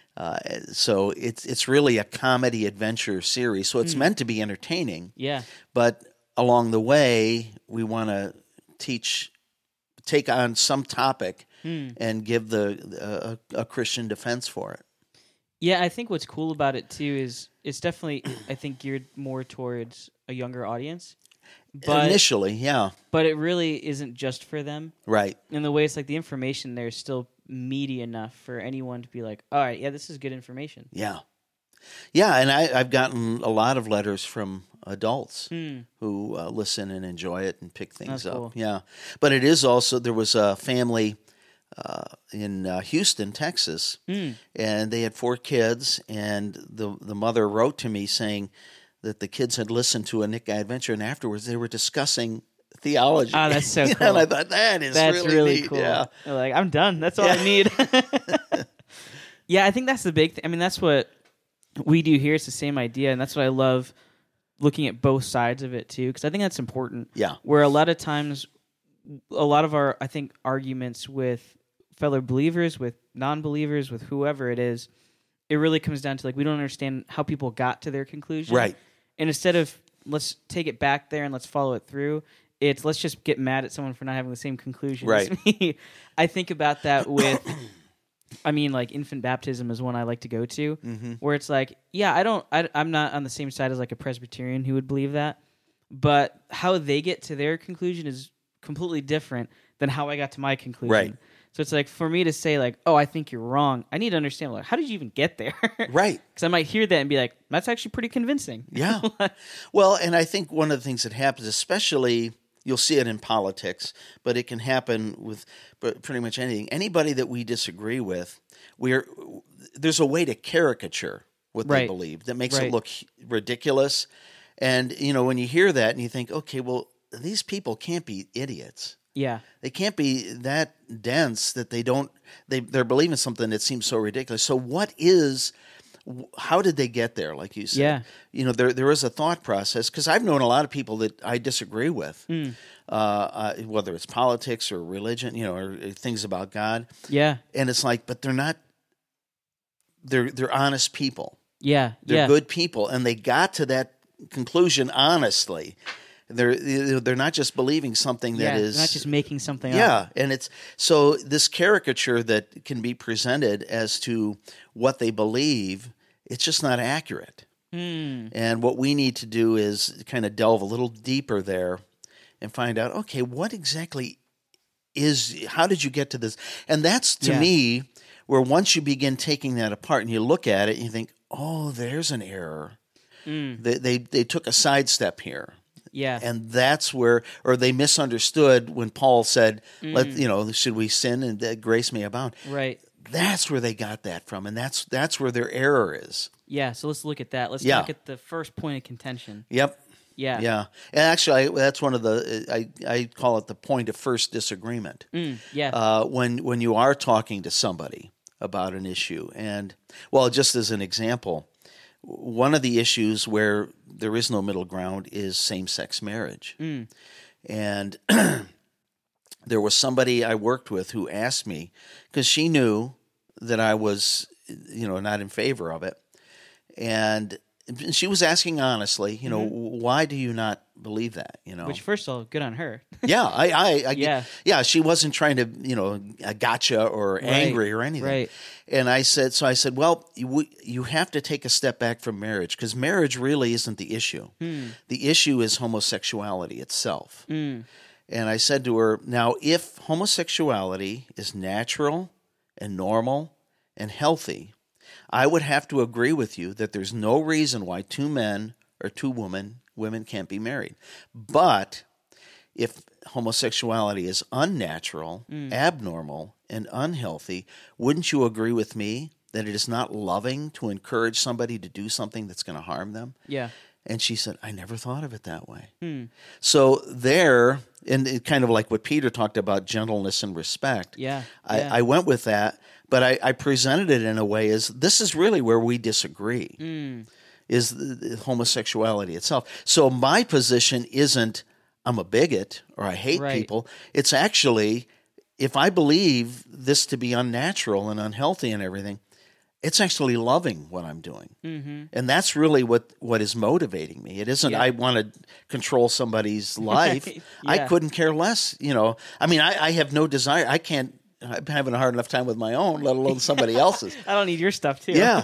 [SPEAKER 2] So it's really a comedy adventure series. So it's meant to be entertaining.
[SPEAKER 3] Yeah.
[SPEAKER 2] But along the way, we want to take on some topic and give a Christian defense for it.
[SPEAKER 3] Yeah, I think what's cool about it too is it's definitely, I think, geared more towards a younger audience. But
[SPEAKER 2] Initially, yeah,
[SPEAKER 3] but it really isn't just for them.
[SPEAKER 2] right.
[SPEAKER 3] In the way it's like the information there is still meaty enough for anyone to be like, all right, yeah, this is good information.
[SPEAKER 2] Yeah. Yeah, and I've gotten a lot of letters from adults who listen and enjoy it and pick things
[SPEAKER 3] That's
[SPEAKER 2] up.
[SPEAKER 3] cool.
[SPEAKER 2] Yeah. But it is also, there was a family in Houston, Texas, and they had 4 kids, and the mother wrote to me saying that the kids had listened to a Nick Guy Adventure, and afterwards they were discussing theology.
[SPEAKER 3] Oh, that's so cool.
[SPEAKER 2] And I thought, that's
[SPEAKER 3] really
[SPEAKER 2] neat.
[SPEAKER 3] cool.
[SPEAKER 2] Yeah.
[SPEAKER 3] They're like, I'm done. That's all I need. Yeah, I think that's the big thing. I mean, that's what we do here. It's the same idea, and that's what I love looking at both sides of it too, because I think that's important.
[SPEAKER 2] Yeah.
[SPEAKER 3] Where a lot of times, a lot of our, I think, arguments with fellow believers, with non-believers, with whoever it is, it really comes down to like we don't understand how people got to their conclusion.
[SPEAKER 2] Right.
[SPEAKER 3] And instead of let's take it back there and let's follow it through, it's let's just get mad at someone for not having the same conclusion
[SPEAKER 2] Right.
[SPEAKER 3] as me. I think about that with, like infant baptism is one I like to go to, where it's like, yeah, I'm not on the same side as like a Presbyterian who would believe that, but how they get to their conclusion is completely different than how I got to my conclusion.
[SPEAKER 2] Right.
[SPEAKER 3] So it's like for me to say like, oh, I think you're wrong. I need to understand like, how did you even get there?
[SPEAKER 2] Right.
[SPEAKER 3] Because I might hear that and be like, that's actually pretty convincing.
[SPEAKER 2] Yeah. Well, and I think one of the things that happens, especially you'll see it in politics, but it can happen with pretty much anything. Anybody that we disagree with, there's a way to caricature what they
[SPEAKER 3] Right.
[SPEAKER 2] believe that makes
[SPEAKER 3] Right.
[SPEAKER 2] it look ridiculous. And, when you hear that and you think, okay, well, these people can't be idiots.
[SPEAKER 3] Yeah.
[SPEAKER 2] They can't be that dense that they're believing something that seems so ridiculous. So how did they get there, like you said?
[SPEAKER 3] Yeah.
[SPEAKER 2] There is a thought process, because I've known a lot of people that I disagree with, whether it's politics or religion, or things about God.
[SPEAKER 3] Yeah.
[SPEAKER 2] And it's like, but they're not, they're honest people.
[SPEAKER 3] Yeah.
[SPEAKER 2] They're good people, and they got to that conclusion honestly. They're not just believing something that is
[SPEAKER 3] they're not just making something up.
[SPEAKER 2] yeah, and it's so this caricature that can be presented as to what they believe, it's just not accurate. And what we need to do is kind of delve a little deeper there and find out, okay, what exactly how did you get to this? And that's to me where once you begin taking that apart and you look at it and you think, oh, there's an error. They took a sidestep here.
[SPEAKER 3] Yeah.
[SPEAKER 2] And that's where, or they misunderstood when Paul said, should we sin and that grace may abound?
[SPEAKER 3] Right.
[SPEAKER 2] That's where they got that from. And that's where their error is.
[SPEAKER 3] Yeah. So let's look at that. Let's
[SPEAKER 2] Yeah.
[SPEAKER 3] look at the first point of contention.
[SPEAKER 2] Yep.
[SPEAKER 3] Yeah.
[SPEAKER 2] Yeah. And actually, that's one of I call it the point of first disagreement.
[SPEAKER 3] Yeah.
[SPEAKER 2] When you are talking to somebody about an issue. And, well, just as an example, one of the issues where there is no middle ground is same-sex marriage. And there was somebody I worked with who asked me, because she knew that I was, not in favor of it. And and she was asking honestly, why do you not believe that?
[SPEAKER 3] Which, first of all, good on her.
[SPEAKER 2] Yeah,
[SPEAKER 3] Yeah.
[SPEAKER 2] yeah. She wasn't trying to, gotcha or angry or anything.
[SPEAKER 3] Right.
[SPEAKER 2] And I said, well, you have to take a step back from marriage, because marriage really isn't the issue. The issue is homosexuality itself. And I said to her, now, if homosexuality is natural and normal and healthy, I would have to agree with you that there's no reason why two men or two women can't be married. But if homosexuality is unnatural, abnormal, and unhealthy, wouldn't you agree with me that it is not loving to encourage somebody to do something that's going to harm them?
[SPEAKER 3] Yeah.
[SPEAKER 2] And she said, I never thought of it that way. So there, and it kind of like what Peter talked about, gentleness and respect.
[SPEAKER 3] Yeah.
[SPEAKER 2] I went with that, but I presented it in a way as this is really where we disagree, is the homosexuality itself. So my position isn't I'm a bigot or I hate people. It's actually, if I believe this to be unnatural and unhealthy and everything, it's actually loving what I'm doing. And that's really what is motivating me. It isn't I want to control somebody's life. I couldn't care less. I mean, I have no desire. I'm having a hard enough time with my own, let alone somebody else's.
[SPEAKER 3] I don't need your stuff too.
[SPEAKER 2] Yeah.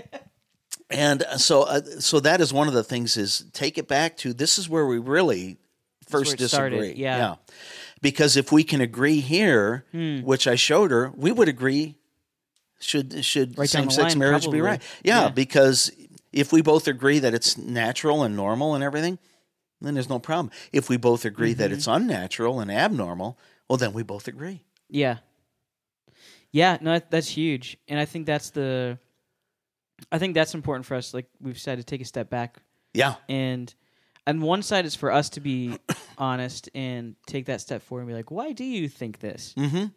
[SPEAKER 2] And so that is one of the things, is take it back to this is where we really first disagree.
[SPEAKER 3] Started. Yeah.
[SPEAKER 2] Because if we can agree here, which I showed her, we would agree should
[SPEAKER 3] right
[SPEAKER 2] same-sex marriage be right? Yeah, because if we both agree that it's natural and normal and everything, then there's no problem. If we both agree that it's unnatural and abnormal, well, then we both agree.
[SPEAKER 3] Yeah. Yeah, no, that's huge. And I think that's important for us, like we've said, to take a step back. Yeah. And on one side is for us to be honest and take that step forward and be like, why do you think this?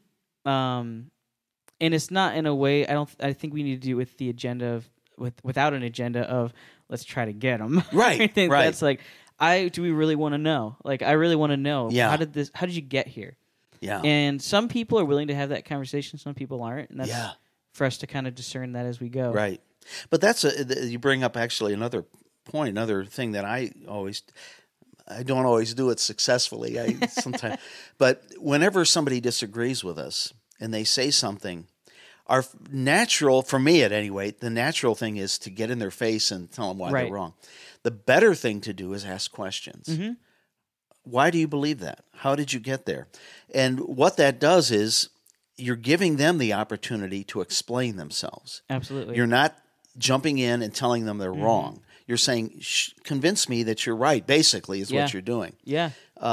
[SPEAKER 3] And it's not in a way, I think we need to do it with the agenda of, without an agenda of, let's try to get them.
[SPEAKER 2] Right.
[SPEAKER 3] I think that's like, do we really want to know? Like, I really want to know. Yeah. How did you get here? Yeah. And some people are willing to have that conversation. Some people aren't. And that's for us to kind of discern that as we go. Right.
[SPEAKER 2] But you bring up actually another point, another thing that I don't always do it successfully. Sometimes, but whenever somebody disagrees with us and they say something, our natural, for me at any rate, the natural thing is to get in their face and tell them why they're wrong. The better thing to do is ask questions. Why do you believe that? How did you get there? And what that does is you're giving them the opportunity to explain themselves.
[SPEAKER 3] Absolutely.
[SPEAKER 2] You're not jumping in and telling them they're wrong. You're saying, convince me that you're right, basically, is what you're doing.
[SPEAKER 3] Yeah.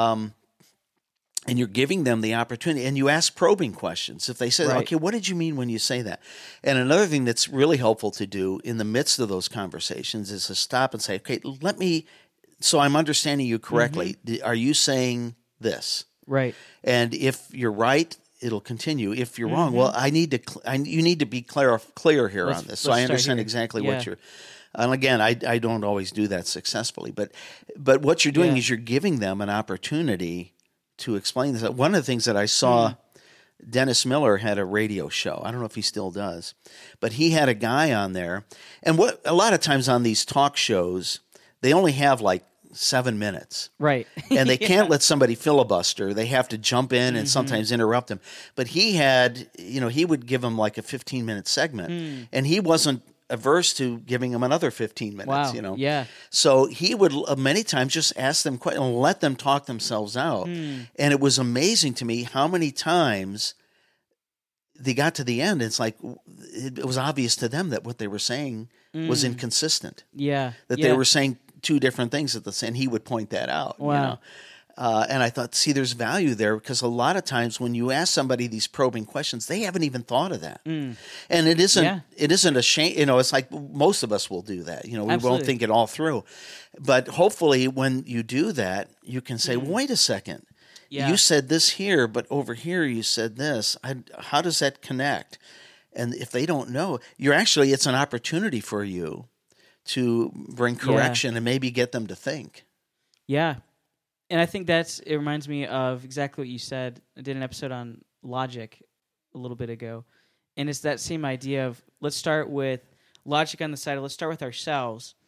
[SPEAKER 2] And you're giving them the opportunity. And you ask probing questions. If they say, okay, what did you mean when you say that? And another thing that's really helpful to do in the midst of those conversations is to stop and say, okay, so I'm understanding you correctly. Are you saying this? Right. And if you're right, it'll continue. If you're wrong, well, you need to be clear here on this. So I understand exactly what you're. And again, I don't always do that successfully, but what you're doing is you're giving them an opportunity to explain this. One of the things that I saw, Dennis Miller had a radio show. I don't know if he still does, but he had a guy on there. And a lot of times on these talk shows, they only have like 7 minutes. Right. And they can't let somebody filibuster. They have to jump in and sometimes interrupt them. But he had, he would give them like a 15-minute segment. And he wasn't averse to giving them another 15 minutes, Yeah. So he would many times just ask them questions and let them talk themselves out. And it was amazing to me how many times they got to the end. It's like it was obvious to them that what they were saying was inconsistent. Yeah. That they were saying two different things at the same. And he would point that out. Wow. And I thought, see, there's value there, because a lot of times when you ask somebody these probing questions, they haven't even thought of that. And it isn't a shame. It's like most of us will do that. We won't think it all through. But hopefully when you do that, you can say, wait a second. Yeah. You said this here, but over here you said this. How does that connect? And if they don't know, it's an opportunity for you to bring correction and maybe get them to think.
[SPEAKER 3] Yeah. And I think it reminds me of exactly what you said. I did an episode on logic a little bit ago. And it's that same idea of let's start with logic on the side of let's start with ourselves.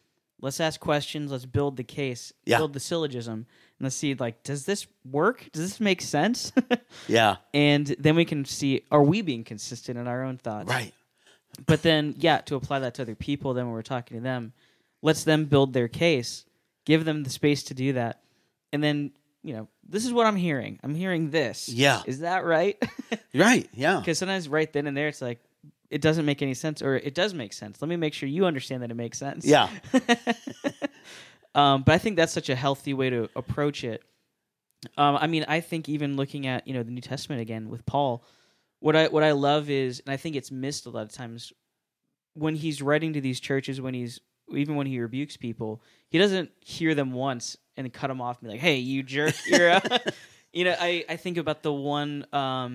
[SPEAKER 3] let's ask questions. Let's build the case.
[SPEAKER 2] Yeah.
[SPEAKER 3] Build the syllogism. And let's see, like, does this work? Does this make sense?
[SPEAKER 2] Yeah.
[SPEAKER 3] And then we can see, are we being consistent in our own thoughts?
[SPEAKER 2] Right.
[SPEAKER 3] But then, to apply that to other people, then when we're talking to them, let's them build their case, give them the space to do that. And then, this is what I'm hearing. I'm hearing this.
[SPEAKER 2] Yeah.
[SPEAKER 3] Is that right?
[SPEAKER 2] Right. Yeah.
[SPEAKER 3] Because sometimes right then and there, it's like, it doesn't make any sense, or it does make sense. Let me make sure you understand that it makes sense.
[SPEAKER 2] Yeah.
[SPEAKER 3] But I think that's such a healthy way to approach it. I think even looking at, the New Testament again with Paul, what I love is, and I think it's missed a lot of times, when he's writing to these churches, even when he rebukes people, he doesn't hear them once and cut them off and be like, "Hey, you jerk!" You're, I think about the one.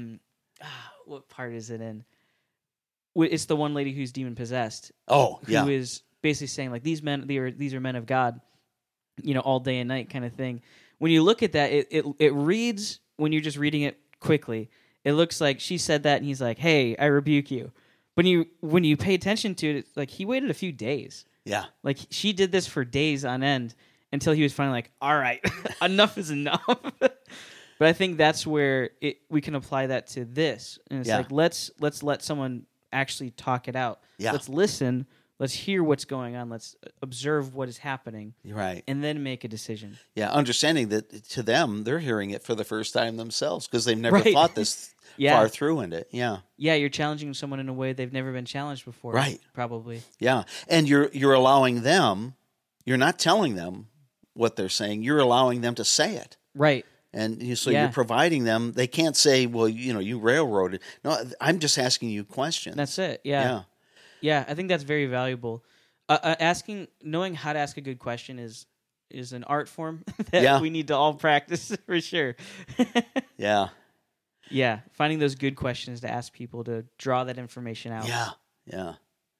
[SPEAKER 3] What part is it in? It's the one lady who's demon possessed.
[SPEAKER 2] Oh, yeah.
[SPEAKER 3] Who is basically saying like, these are men of God, all day and night kind of thing. When you look at that, it reads, when you're just reading it quickly, it looks like she said that and he's like, "Hey, I rebuke you." But when you pay attention to it, it's like he waited a few days.
[SPEAKER 2] Yeah.
[SPEAKER 3] Like she did this for days on end until he was finally like, "All right, enough is enough." But I think that's where we can apply that to this. And it's like, let's let someone actually talk it out.
[SPEAKER 2] Yeah.
[SPEAKER 3] Let's listen. Let's hear what's going on. Let's observe what is happening.
[SPEAKER 2] Right.
[SPEAKER 3] And then make a decision.
[SPEAKER 2] Yeah, understanding that to them, they're hearing it for the first time themselves because they've never
[SPEAKER 3] Right.
[SPEAKER 2] thought this far through in it. Yeah.
[SPEAKER 3] Yeah, you're challenging someone in a way they've never been challenged before.
[SPEAKER 2] Right.
[SPEAKER 3] Probably.
[SPEAKER 2] Yeah. And you're allowing them, you're not telling them what they're saying, you're allowing them to say it.
[SPEAKER 3] Right.
[SPEAKER 2] And you're providing them, they can't say, well, you railroaded. No, I'm just asking you questions.
[SPEAKER 3] That's it. Yeah. Yeah, I think that's very valuable. Knowing how to ask a good question is an art form that we need to all practice for sure.
[SPEAKER 2] Yeah.
[SPEAKER 3] Yeah, finding those good questions to ask people to draw that information out.
[SPEAKER 2] Yeah. Yeah.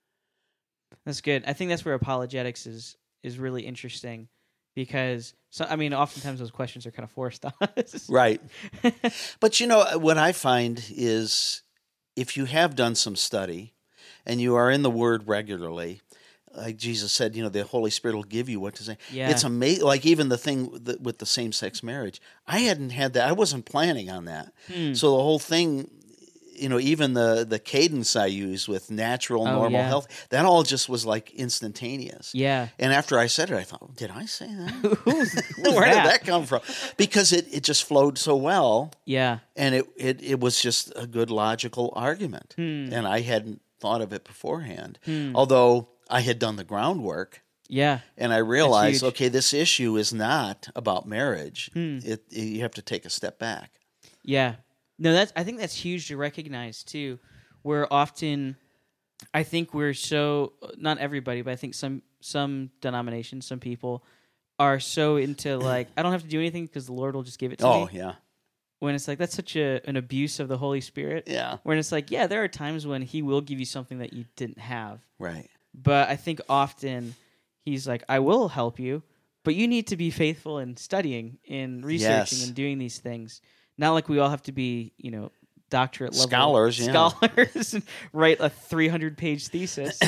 [SPEAKER 3] That's good. I think that's where apologetics is really interesting because oftentimes those questions are kind of forced on us.
[SPEAKER 2] Right. But what I find is if you have done some study and you are in the Word regularly, like Jesus said, the Holy Spirit will give you what to say.
[SPEAKER 3] Yeah.
[SPEAKER 2] It's amazing. Like even the thing with the same-sex marriage, I hadn't had that. I wasn't planning on that. So the whole thing, even the cadence I use with natural, normal health, that all just was like instantaneous.
[SPEAKER 3] Yeah.
[SPEAKER 2] And after I said it, I thought, did I say that?
[SPEAKER 3] Who's
[SPEAKER 2] Where did that come from? Because it just flowed so well.
[SPEAKER 3] Yeah.
[SPEAKER 2] And it was just a good logical argument. And I hadn't thought of it beforehand. Although I had done the groundwork.
[SPEAKER 3] Yeah.
[SPEAKER 2] And I realized, okay, this issue is not about marriage. You have to take a step back.
[SPEAKER 3] Yeah. No, I think that's huge to recognize too. Where often, I think we're so, not everybody, but I think some denominations, some people are so into like, I don't have to do anything because the Lord will just give it to me.
[SPEAKER 2] Oh, yeah.
[SPEAKER 3] When it's like, that's such an abuse of the Holy Spirit.
[SPEAKER 2] Yeah.
[SPEAKER 3] When it's like, there are times when He will give you something that you didn't have.
[SPEAKER 2] Right.
[SPEAKER 3] But I think often He's like, I will help you, but you need to be faithful in studying, in researching, and doing these things. Not like we all have to be, doctorate level
[SPEAKER 2] scholars,
[SPEAKER 3] and write a 300-page thesis.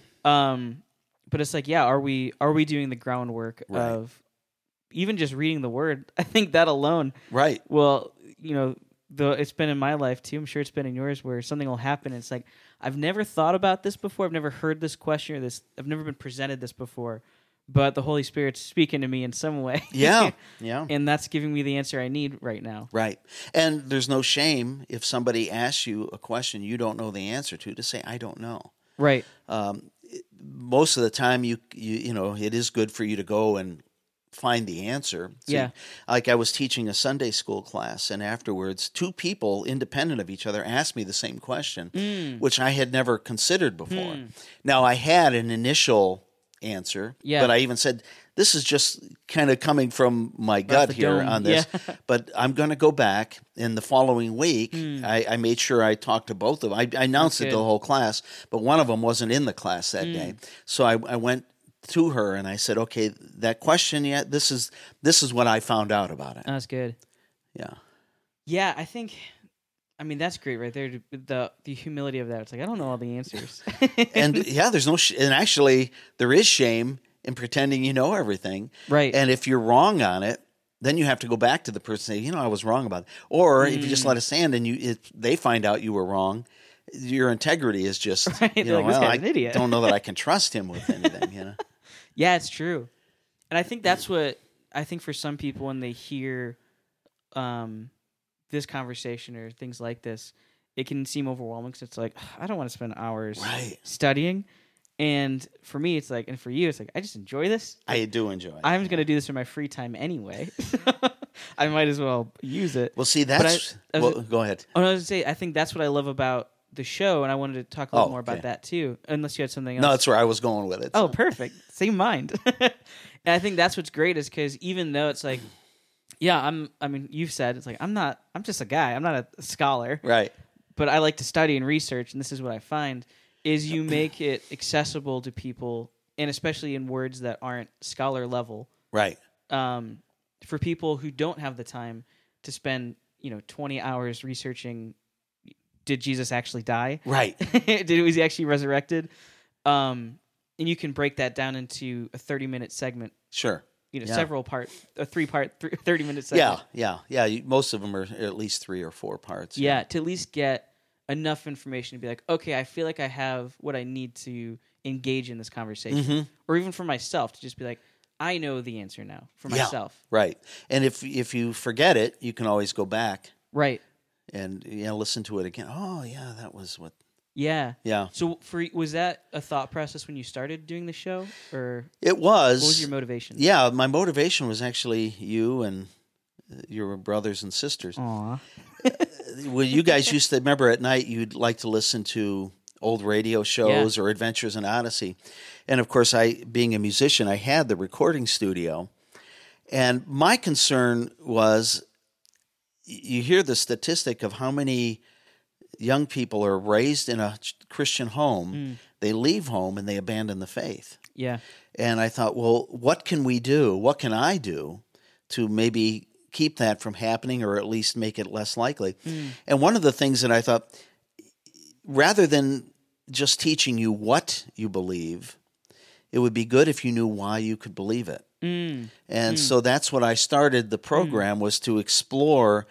[SPEAKER 3] But it's like, are we doing the groundwork of even just reading the Word? I think that alone,
[SPEAKER 2] right?
[SPEAKER 3] Well, it's been in my life too. I'm sure it's been in yours, where something will happen. And it's like, I've never thought about this before. I've never heard this question or this. I've never been presented this before. But the Holy Spirit's speaking to me in some way.
[SPEAKER 2] Yeah.
[SPEAKER 3] And that's giving me the answer I need right now.
[SPEAKER 2] Right. And there's no shame if somebody asks you a question you don't know the answer to say, I don't know.
[SPEAKER 3] Right.
[SPEAKER 2] Most of the time, you it is good for you to go and find the answer. So, like I was teaching a Sunday school class, and afterwards, two people independent of each other asked me the same question, which I had never considered before. Now, I had an initial answer, but I even said, this is just kind of coming from my gut here on this, but I'm going to go back in the following week. I made sure I talked to both of them. I announced it to the whole class, but one of them wasn't in the class that day. So I went to her and I said, okay, that question, this is what I found out about it.
[SPEAKER 3] That's good.
[SPEAKER 2] Yeah.
[SPEAKER 3] Yeah, I think, that's great right there. The humility of that. It's like, I don't know all the answers.
[SPEAKER 2] And there's no, and actually there is shame and pretending you know everything.
[SPEAKER 3] Right.
[SPEAKER 2] And if you're wrong on it, then you have to go back to the person and say, I was wrong about it. Or if you just let it stand and they find out you were wrong, your integrity is just,
[SPEAKER 3] Right. They're like, this guy's an
[SPEAKER 2] I
[SPEAKER 3] idiot.
[SPEAKER 2] don't know that I can trust him with anything,
[SPEAKER 3] Yeah, it's true. And I think that's what I think for some people when they hear this conversation or things like this, it can seem overwhelming because it's like, I don't want to spend hours studying. And for me, it's like, and for you, it's like, I just enjoy this.
[SPEAKER 2] I do enjoy it.
[SPEAKER 3] I'm going to do this in my free time anyway. I might as well use it.
[SPEAKER 2] Well, see, that's... go ahead.
[SPEAKER 3] I was going to say, I think that's what I love about the show, and I wanted to talk a little more about that too, unless you had something else.
[SPEAKER 2] No, that's where I was going with it.
[SPEAKER 3] Oh, perfect. Same mind. And I think that's what's great is because even though it's like, you've said, it's like, I'm just a guy. I'm not a scholar.
[SPEAKER 2] Right.
[SPEAKER 3] But I like to study and research, and this is what I find, is you make it accessible to people, and especially in words that aren't scholar level.
[SPEAKER 2] Right.
[SPEAKER 3] For people who don't have the time to spend, 20 hours researching, did Jesus actually die?
[SPEAKER 2] Right.
[SPEAKER 3] Was he actually resurrected? And you can break that down into a 30-minute segment.
[SPEAKER 2] Sure.
[SPEAKER 3] Several parts, a 30-minute segment.
[SPEAKER 2] Yeah. Most of them are at least 3 or 4 parts.
[SPEAKER 3] Yeah, to at least get enough information to be like, okay, I feel like I have what I need to engage in this conversation. Or even for myself, to just be like, I know the answer now for myself.
[SPEAKER 2] Right. And if you forget it, you can always go back.
[SPEAKER 3] Right.
[SPEAKER 2] And listen to it again. Oh, yeah, that was what...
[SPEAKER 3] Yeah.
[SPEAKER 2] Yeah.
[SPEAKER 3] So was that a thought process when you started doing the show? Or
[SPEAKER 2] it was.
[SPEAKER 3] What was your motivation?
[SPEAKER 2] Yeah, my motivation was actually you and your brothers and sisters.
[SPEAKER 3] Aw.
[SPEAKER 2] Well, you guys used to, remember at night, you'd like to listen to old radio shows or Adventures in Odyssey. And of course, being a musician, I had the recording studio. And my concern was, you hear the statistic of how many young people are raised in a Christian home, they leave home and they abandon the faith.
[SPEAKER 3] Yeah.
[SPEAKER 2] And I thought, well, what can we do? What can I do to maybe keep that from happening or at least make it less likely? And one of the things that I thought, rather than just teaching you what you believe, it would be good if you knew why you could believe it. And so that's what I started the program was to explore,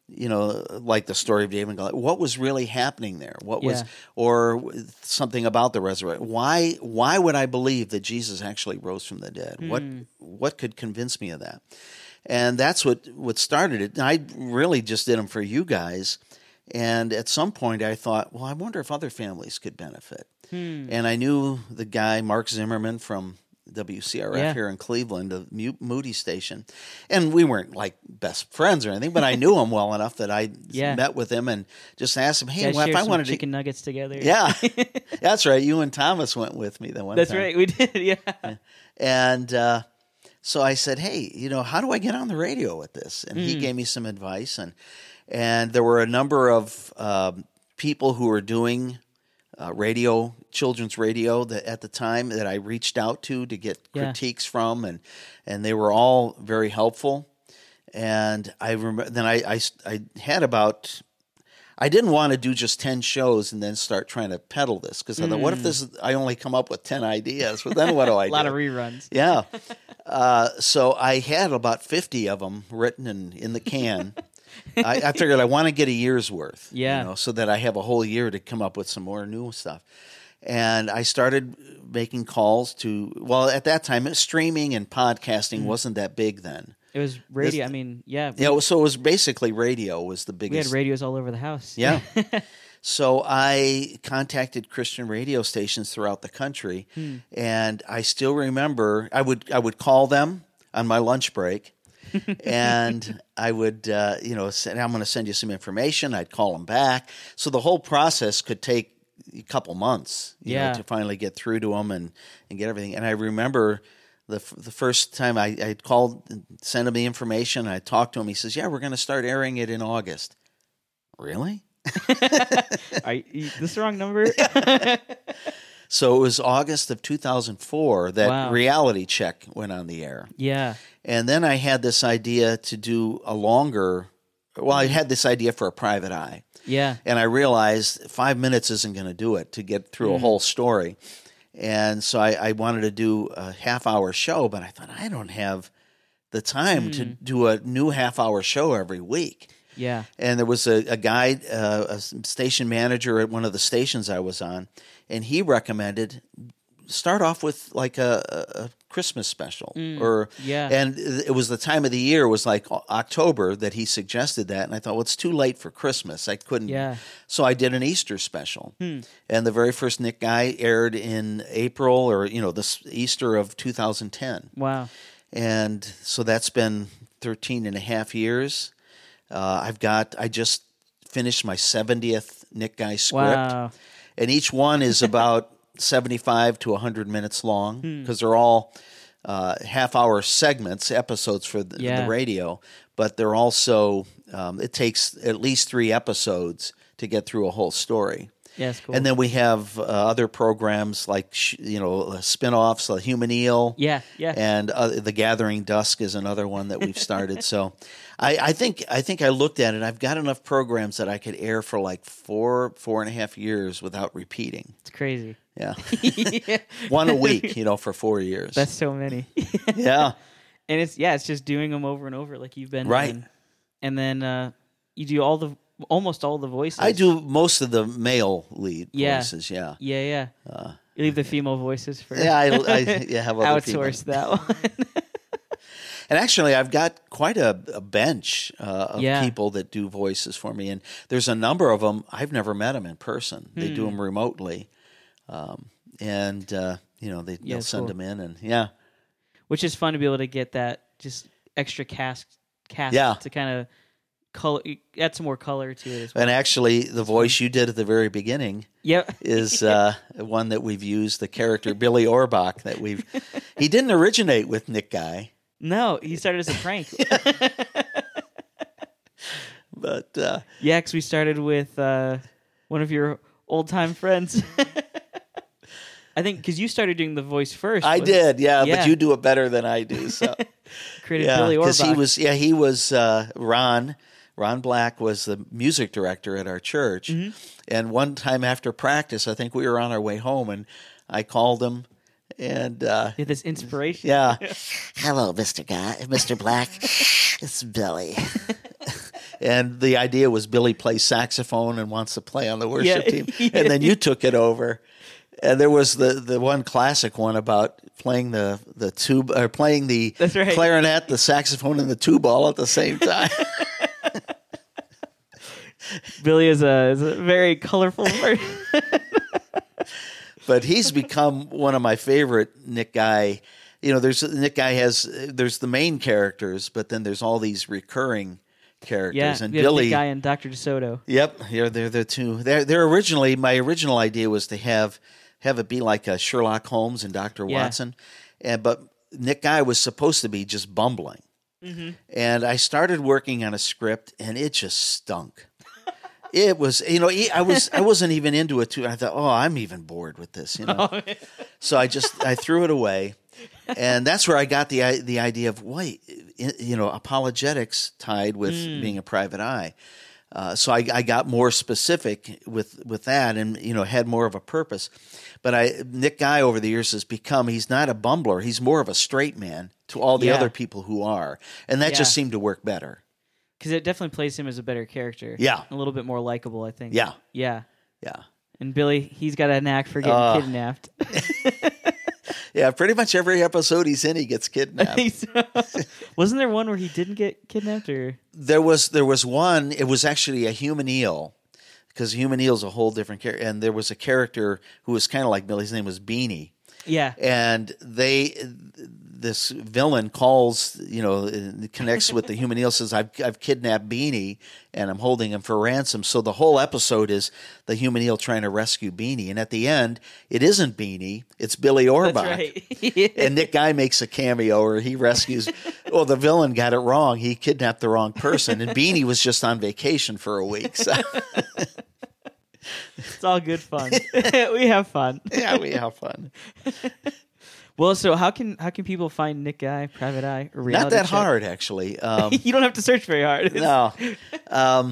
[SPEAKER 2] like the story of David and Goliath. What was really happening there? What was, or something about the resurrection? Why would I believe that Jesus actually rose from the dead? What could convince me of that? And that's what started it. And I really just did them for you guys. And at some point I thought, well, I wonder if other families could benefit. And I knew the guy, Mark Zimmerman from WCRF here in Cleveland, the Moody station. And we weren't like best friends or anything, but I knew him well enough that I met with him and just asked him, hey, if I wanted
[SPEAKER 3] chicken nuggets together.
[SPEAKER 2] Yeah, that's right. You and Thomas went with me that one time.
[SPEAKER 3] That's right. We did, yeah.
[SPEAKER 2] And so I said, hey, how do I get on the radio with this? And he gave me some advice. And there were a number of people who were doing children's radio at the time that I reached out to get critiques from, and they were all very helpful. And I remember then I had about, I didn't want to do just 10 shows and then start trying to peddle this because I thought, what if I only come up with 10 ideas? But then what do I do?
[SPEAKER 3] A lot of reruns.
[SPEAKER 2] Yeah. So I had about 50 of them written in the can. I figured I want to get a year's worth, so that I have a whole year to come up with some more new stuff. And I started making calls at that time, streaming and podcasting wasn't that big then.
[SPEAKER 3] It was radio.
[SPEAKER 2] So it was basically radio was the biggest.
[SPEAKER 3] We had radios all over the house.
[SPEAKER 2] Yeah. So I contacted Christian radio stations throughout the country, and I still remember I would call them on my lunch break. And I would, say, I'm going to send you some information. I'd call them back. So the whole process could take a couple months, to finally get through to them and get everything. And I remember the first time I called and sent him the information. I talked to him. He says, yeah, we're going to start airing it in August. Really?
[SPEAKER 3] This is the wrong number?
[SPEAKER 2] So it was August of 2004 that Reality Check went on the air.
[SPEAKER 3] Yeah.
[SPEAKER 2] And then I had this idea to do I had this idea for a private eye.
[SPEAKER 3] Yeah.
[SPEAKER 2] And I realized 5 minutes isn't going to do it to get through a whole story. And so I wanted to do a half-hour show, but I thought I don't have the time to do a new half-hour show every week.
[SPEAKER 3] Yeah.
[SPEAKER 2] And there was a guy, a station manager at one of the stations I was on, and he recommended start off with like a Christmas special or and it was the time of the year, it was like October that he suggested that, and I thought, well, it's too late for Christmas. I couldn't. So I did an Easter special. And the very first Nick Guy aired in April or this Easter of 2010.
[SPEAKER 3] Wow.
[SPEAKER 2] And so that's been 13 and a half years. I just finished my 70th Nick Guy script.
[SPEAKER 3] Wow.
[SPEAKER 2] And each one is about 75 to 100 minutes long because they're all half-hour segments, episodes for the radio, but they're also it takes at least 3 episodes to get through a whole story.
[SPEAKER 3] Yeah, that's cool.
[SPEAKER 2] And then we have other programs like spin-offs, like Human Eel.
[SPEAKER 3] Yeah.
[SPEAKER 2] And The Gathering Dusk is another one that we've started. So I think I looked at it. I've got enough programs that I could air for like 4.5 years without repeating.
[SPEAKER 3] It's crazy.
[SPEAKER 2] Yeah. One a week, for 4 years.
[SPEAKER 3] That's so many.
[SPEAKER 2] Yeah.
[SPEAKER 3] And it's just doing them over and over like you've been doing. And then you do almost all the voices.
[SPEAKER 2] I do most of the male lead voices, yeah.
[SPEAKER 3] Yeah. You leave the female voices for
[SPEAKER 2] I have other
[SPEAKER 3] outsource that one.
[SPEAKER 2] And actually, I've got quite a bench of people that do voices for me. And there's a number of them, I've never met them in person. They do them remotely. They'll send them in. And
[SPEAKER 3] Which is fun to be able to get that just extra cast to kind of color, add some more color to it as well.
[SPEAKER 2] And actually, the voice you did at the very beginning is one that we've used, the character Billy Orbach that he didn't originate with Nick Guy.
[SPEAKER 3] No, he started as a prank.
[SPEAKER 2] But
[SPEAKER 3] because we started with one of your old-time friends. I think because you started doing the voice first.
[SPEAKER 2] I did, but you do it better than I do. So
[SPEAKER 3] created Billy Orbach.
[SPEAKER 2] Because he was Ron. Ron Black was the music director at our church. And one time after practice, I think we were on our way home, and I called him. And
[SPEAKER 3] you had this inspiration.
[SPEAKER 2] Yeah.
[SPEAKER 1] Hello, Mr. Black. It's Billy.
[SPEAKER 2] And the idea was Billy plays saxophone and wants to play on the worship team. And then you took it over. And there was the one classic one about playing the tube or playing the clarinet, the saxophone, and the tube all at the same time.
[SPEAKER 3] Billy is a very colorful person.
[SPEAKER 2] But he's become one of my favorite Nick Guy. There's the main characters, but then there's all these recurring characters.
[SPEAKER 3] Yeah,
[SPEAKER 2] and
[SPEAKER 3] Billy, Nick Guy and Dr. DeSoto.
[SPEAKER 2] Yep, they're the two. They're originally, my original idea was to have it be like a Sherlock Holmes and Dr. Watson, but Nick Guy was supposed to be just bumbling. And I started working on a script, and it just stunk. It was, I wasn't even into it too. I thought, I'm even bored with this, So I threw it away, and that's where I got the idea of apologetics tied with being a private eye. So I got more specific with that, and had more of a purpose. But Nick Guy over the years he's not a bumbler. He's more of a straight man to all the other people who are, and that just seemed to work better.
[SPEAKER 3] Because it definitely plays him as a better character.
[SPEAKER 2] Yeah.
[SPEAKER 3] A little bit more likable, I think.
[SPEAKER 2] Yeah.
[SPEAKER 3] Yeah.
[SPEAKER 2] Yeah.
[SPEAKER 3] And Billy, he's got a knack for getting kidnapped.
[SPEAKER 2] Yeah, pretty much every episode he's in, he gets kidnapped.
[SPEAKER 3] Wasn't there one where he didn't get kidnapped? Or
[SPEAKER 2] There was one, it was actually a Human Eel, because Human Eel's a whole different character. And there was a character who was kind of like Billy. His name was Beanie.
[SPEAKER 3] Yeah.
[SPEAKER 2] And this villain calls, connects with the Human Eel, says, I've kidnapped Beanie and I'm holding him for ransom. So the whole episode is the Human Eel trying to rescue Beanie. And at the end, it isn't Beanie, it's Billy Orbach.
[SPEAKER 3] That's right.
[SPEAKER 2] And Nick Guy makes a cameo where he rescues, the villain got it wrong. He kidnapped the wrong person. And Beanie was just on vacation for a week. So.
[SPEAKER 3] It's all good fun. We have fun.
[SPEAKER 2] Yeah, we have fun.
[SPEAKER 3] Well, so how can people find Nick Guy, Private Eye, or reality
[SPEAKER 2] Not that
[SPEAKER 3] check?
[SPEAKER 2] hard, actually.
[SPEAKER 3] You don't have to search very hard.
[SPEAKER 2] No.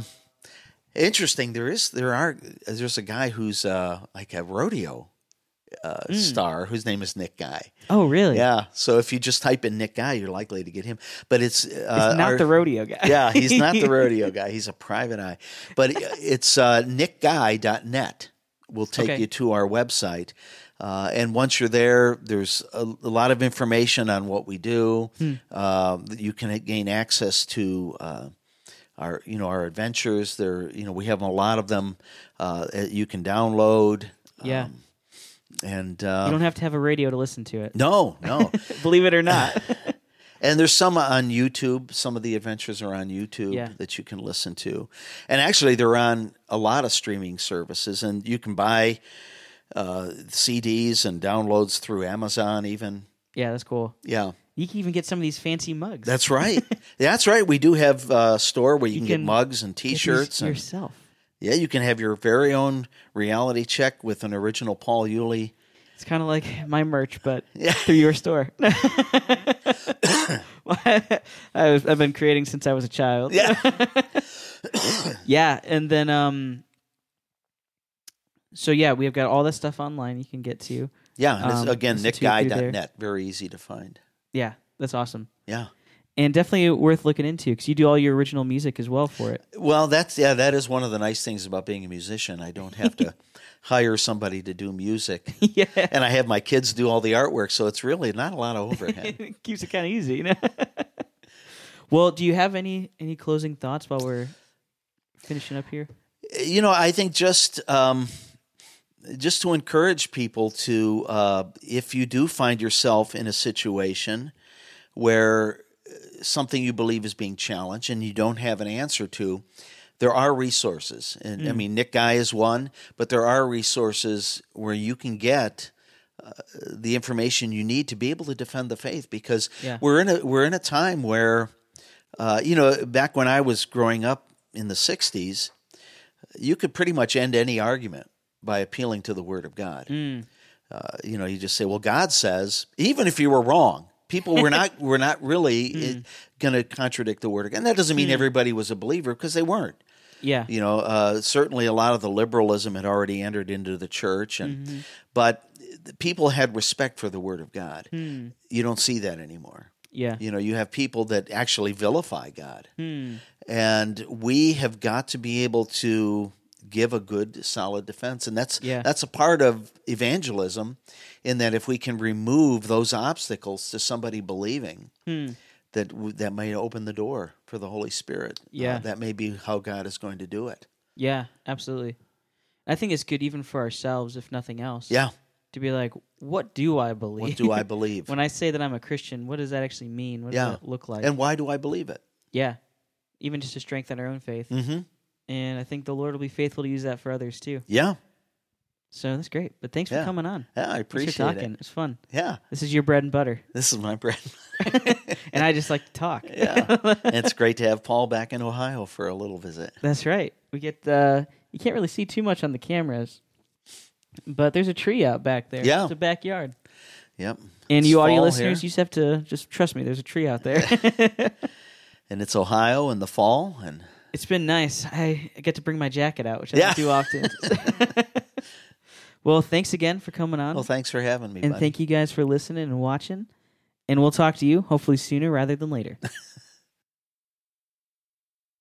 [SPEAKER 2] Interesting. There's a guy who's like a rodeo star whose name is Nick Guy.
[SPEAKER 3] Oh, really?
[SPEAKER 2] Yeah. So if you just type in Nick Guy, you're likely to get him. But it's
[SPEAKER 3] Not the rodeo guy.
[SPEAKER 2] Yeah, he's not the rodeo guy. He's a private eye. But it's nickguy.net will take you to our website. And once you're there, there's a lot of information on what we do. You can gain access to our adventures. We have a lot of them you can download.
[SPEAKER 3] Yeah.
[SPEAKER 2] And
[SPEAKER 3] you don't have to have a radio to listen to it.
[SPEAKER 2] No.
[SPEAKER 3] Believe it or not.
[SPEAKER 2] And there's some on YouTube. Some of the adventures are on YouTube that you can listen to. And actually, they're on a lot of streaming services. And you can buy CDs and downloads through Amazon even.
[SPEAKER 3] Yeah, that's cool.
[SPEAKER 2] Yeah.
[SPEAKER 3] You can even get some of these fancy mugs.
[SPEAKER 2] That's right. That's right. We do have a store where you can get mugs and T-shirts.
[SPEAKER 3] Get these yourself.
[SPEAKER 2] Yeah, you can have your very own reality check with an original Paul Yulee.
[SPEAKER 3] It's kind of like my merch, but through your store. I've been creating since I was a child.
[SPEAKER 2] Yeah.
[SPEAKER 3] Yeah, and then so we have got all that stuff online you can get to.
[SPEAKER 2] Yeah, and it's, again, nickguy.net, very easy to find.
[SPEAKER 3] Yeah, that's awesome.
[SPEAKER 2] Yeah.
[SPEAKER 3] And definitely worth looking into because you do all your original music as well for it.
[SPEAKER 2] Well, that is one of the nice things about being a musician. I don't have to hire somebody to do music.
[SPEAKER 3] Yeah.
[SPEAKER 2] And I have my kids do all the artwork, so it's really not a lot of overhead.
[SPEAKER 3] It keeps it kind of easy, you know? Well, do you have any closing thoughts while we're finishing up here?
[SPEAKER 2] I think just to encourage people to, if you do find yourself in a situation where something you believe is being challenged and you don't have an answer to, there are resources. And I mean, Nick Guy is one, but there are resources where you can get the information you need to be able to defend the faith, because we're in a time where, back when I was growing up in the 60s, you could pretty much end any argument by appealing to the Word of God. You just say, well, God says, even if you were wrong, people were not really going to contradict the Word of God. And that doesn't mean everybody was a believer, because they weren't.
[SPEAKER 3] Yeah.
[SPEAKER 2] Certainly a lot of the liberalism had already entered into the church, but people had respect for the Word of God. You don't see that anymore.
[SPEAKER 3] Yeah.
[SPEAKER 2] You have people that actually vilify God. And we have got to be able to give a good, solid defense. And that's a part of evangelism, in that if we can remove those obstacles to somebody believing, that may open the door for the Holy Spirit. That may be how God is going to do it.
[SPEAKER 3] Yeah, absolutely. I think it's good even for ourselves, if nothing else.
[SPEAKER 2] Yeah.
[SPEAKER 3] To be like, what do I believe?
[SPEAKER 2] What do I believe?
[SPEAKER 3] When I say that I'm a Christian, what does that actually mean? What does that look like?
[SPEAKER 2] And why do I believe it?
[SPEAKER 3] Yeah. Even just to strengthen our own faith. And I think the Lord will be faithful to use that for others too.
[SPEAKER 2] Yeah.
[SPEAKER 3] So that's great. But thanks for coming on.
[SPEAKER 2] Yeah, I appreciate
[SPEAKER 3] thanks for talking.
[SPEAKER 2] it.
[SPEAKER 3] It's fun.
[SPEAKER 2] Yeah.
[SPEAKER 3] This is your bread and butter.
[SPEAKER 2] This is my bread.
[SPEAKER 3] And I just like to talk.
[SPEAKER 2] Yeah. And it's great to have Paul back in Ohio for a little visit.
[SPEAKER 3] That's right. We get you can't really see too much on the cameras, but there's a tree out back there.
[SPEAKER 2] Yeah.
[SPEAKER 3] It's a backyard.
[SPEAKER 2] Yep.
[SPEAKER 3] And
[SPEAKER 2] it's
[SPEAKER 3] you audio listeners,
[SPEAKER 2] here.
[SPEAKER 3] you just have to just trust me. There's a tree out there.
[SPEAKER 2] And it's Ohio in the fall, and
[SPEAKER 3] it's been nice. I get to bring my jacket out, which I don't do often. Well, thanks again for coming on.
[SPEAKER 2] Well, thanks for having me,
[SPEAKER 3] and
[SPEAKER 2] buddy.
[SPEAKER 3] thank you guys for listening and watching. And we'll talk to you hopefully sooner rather than later.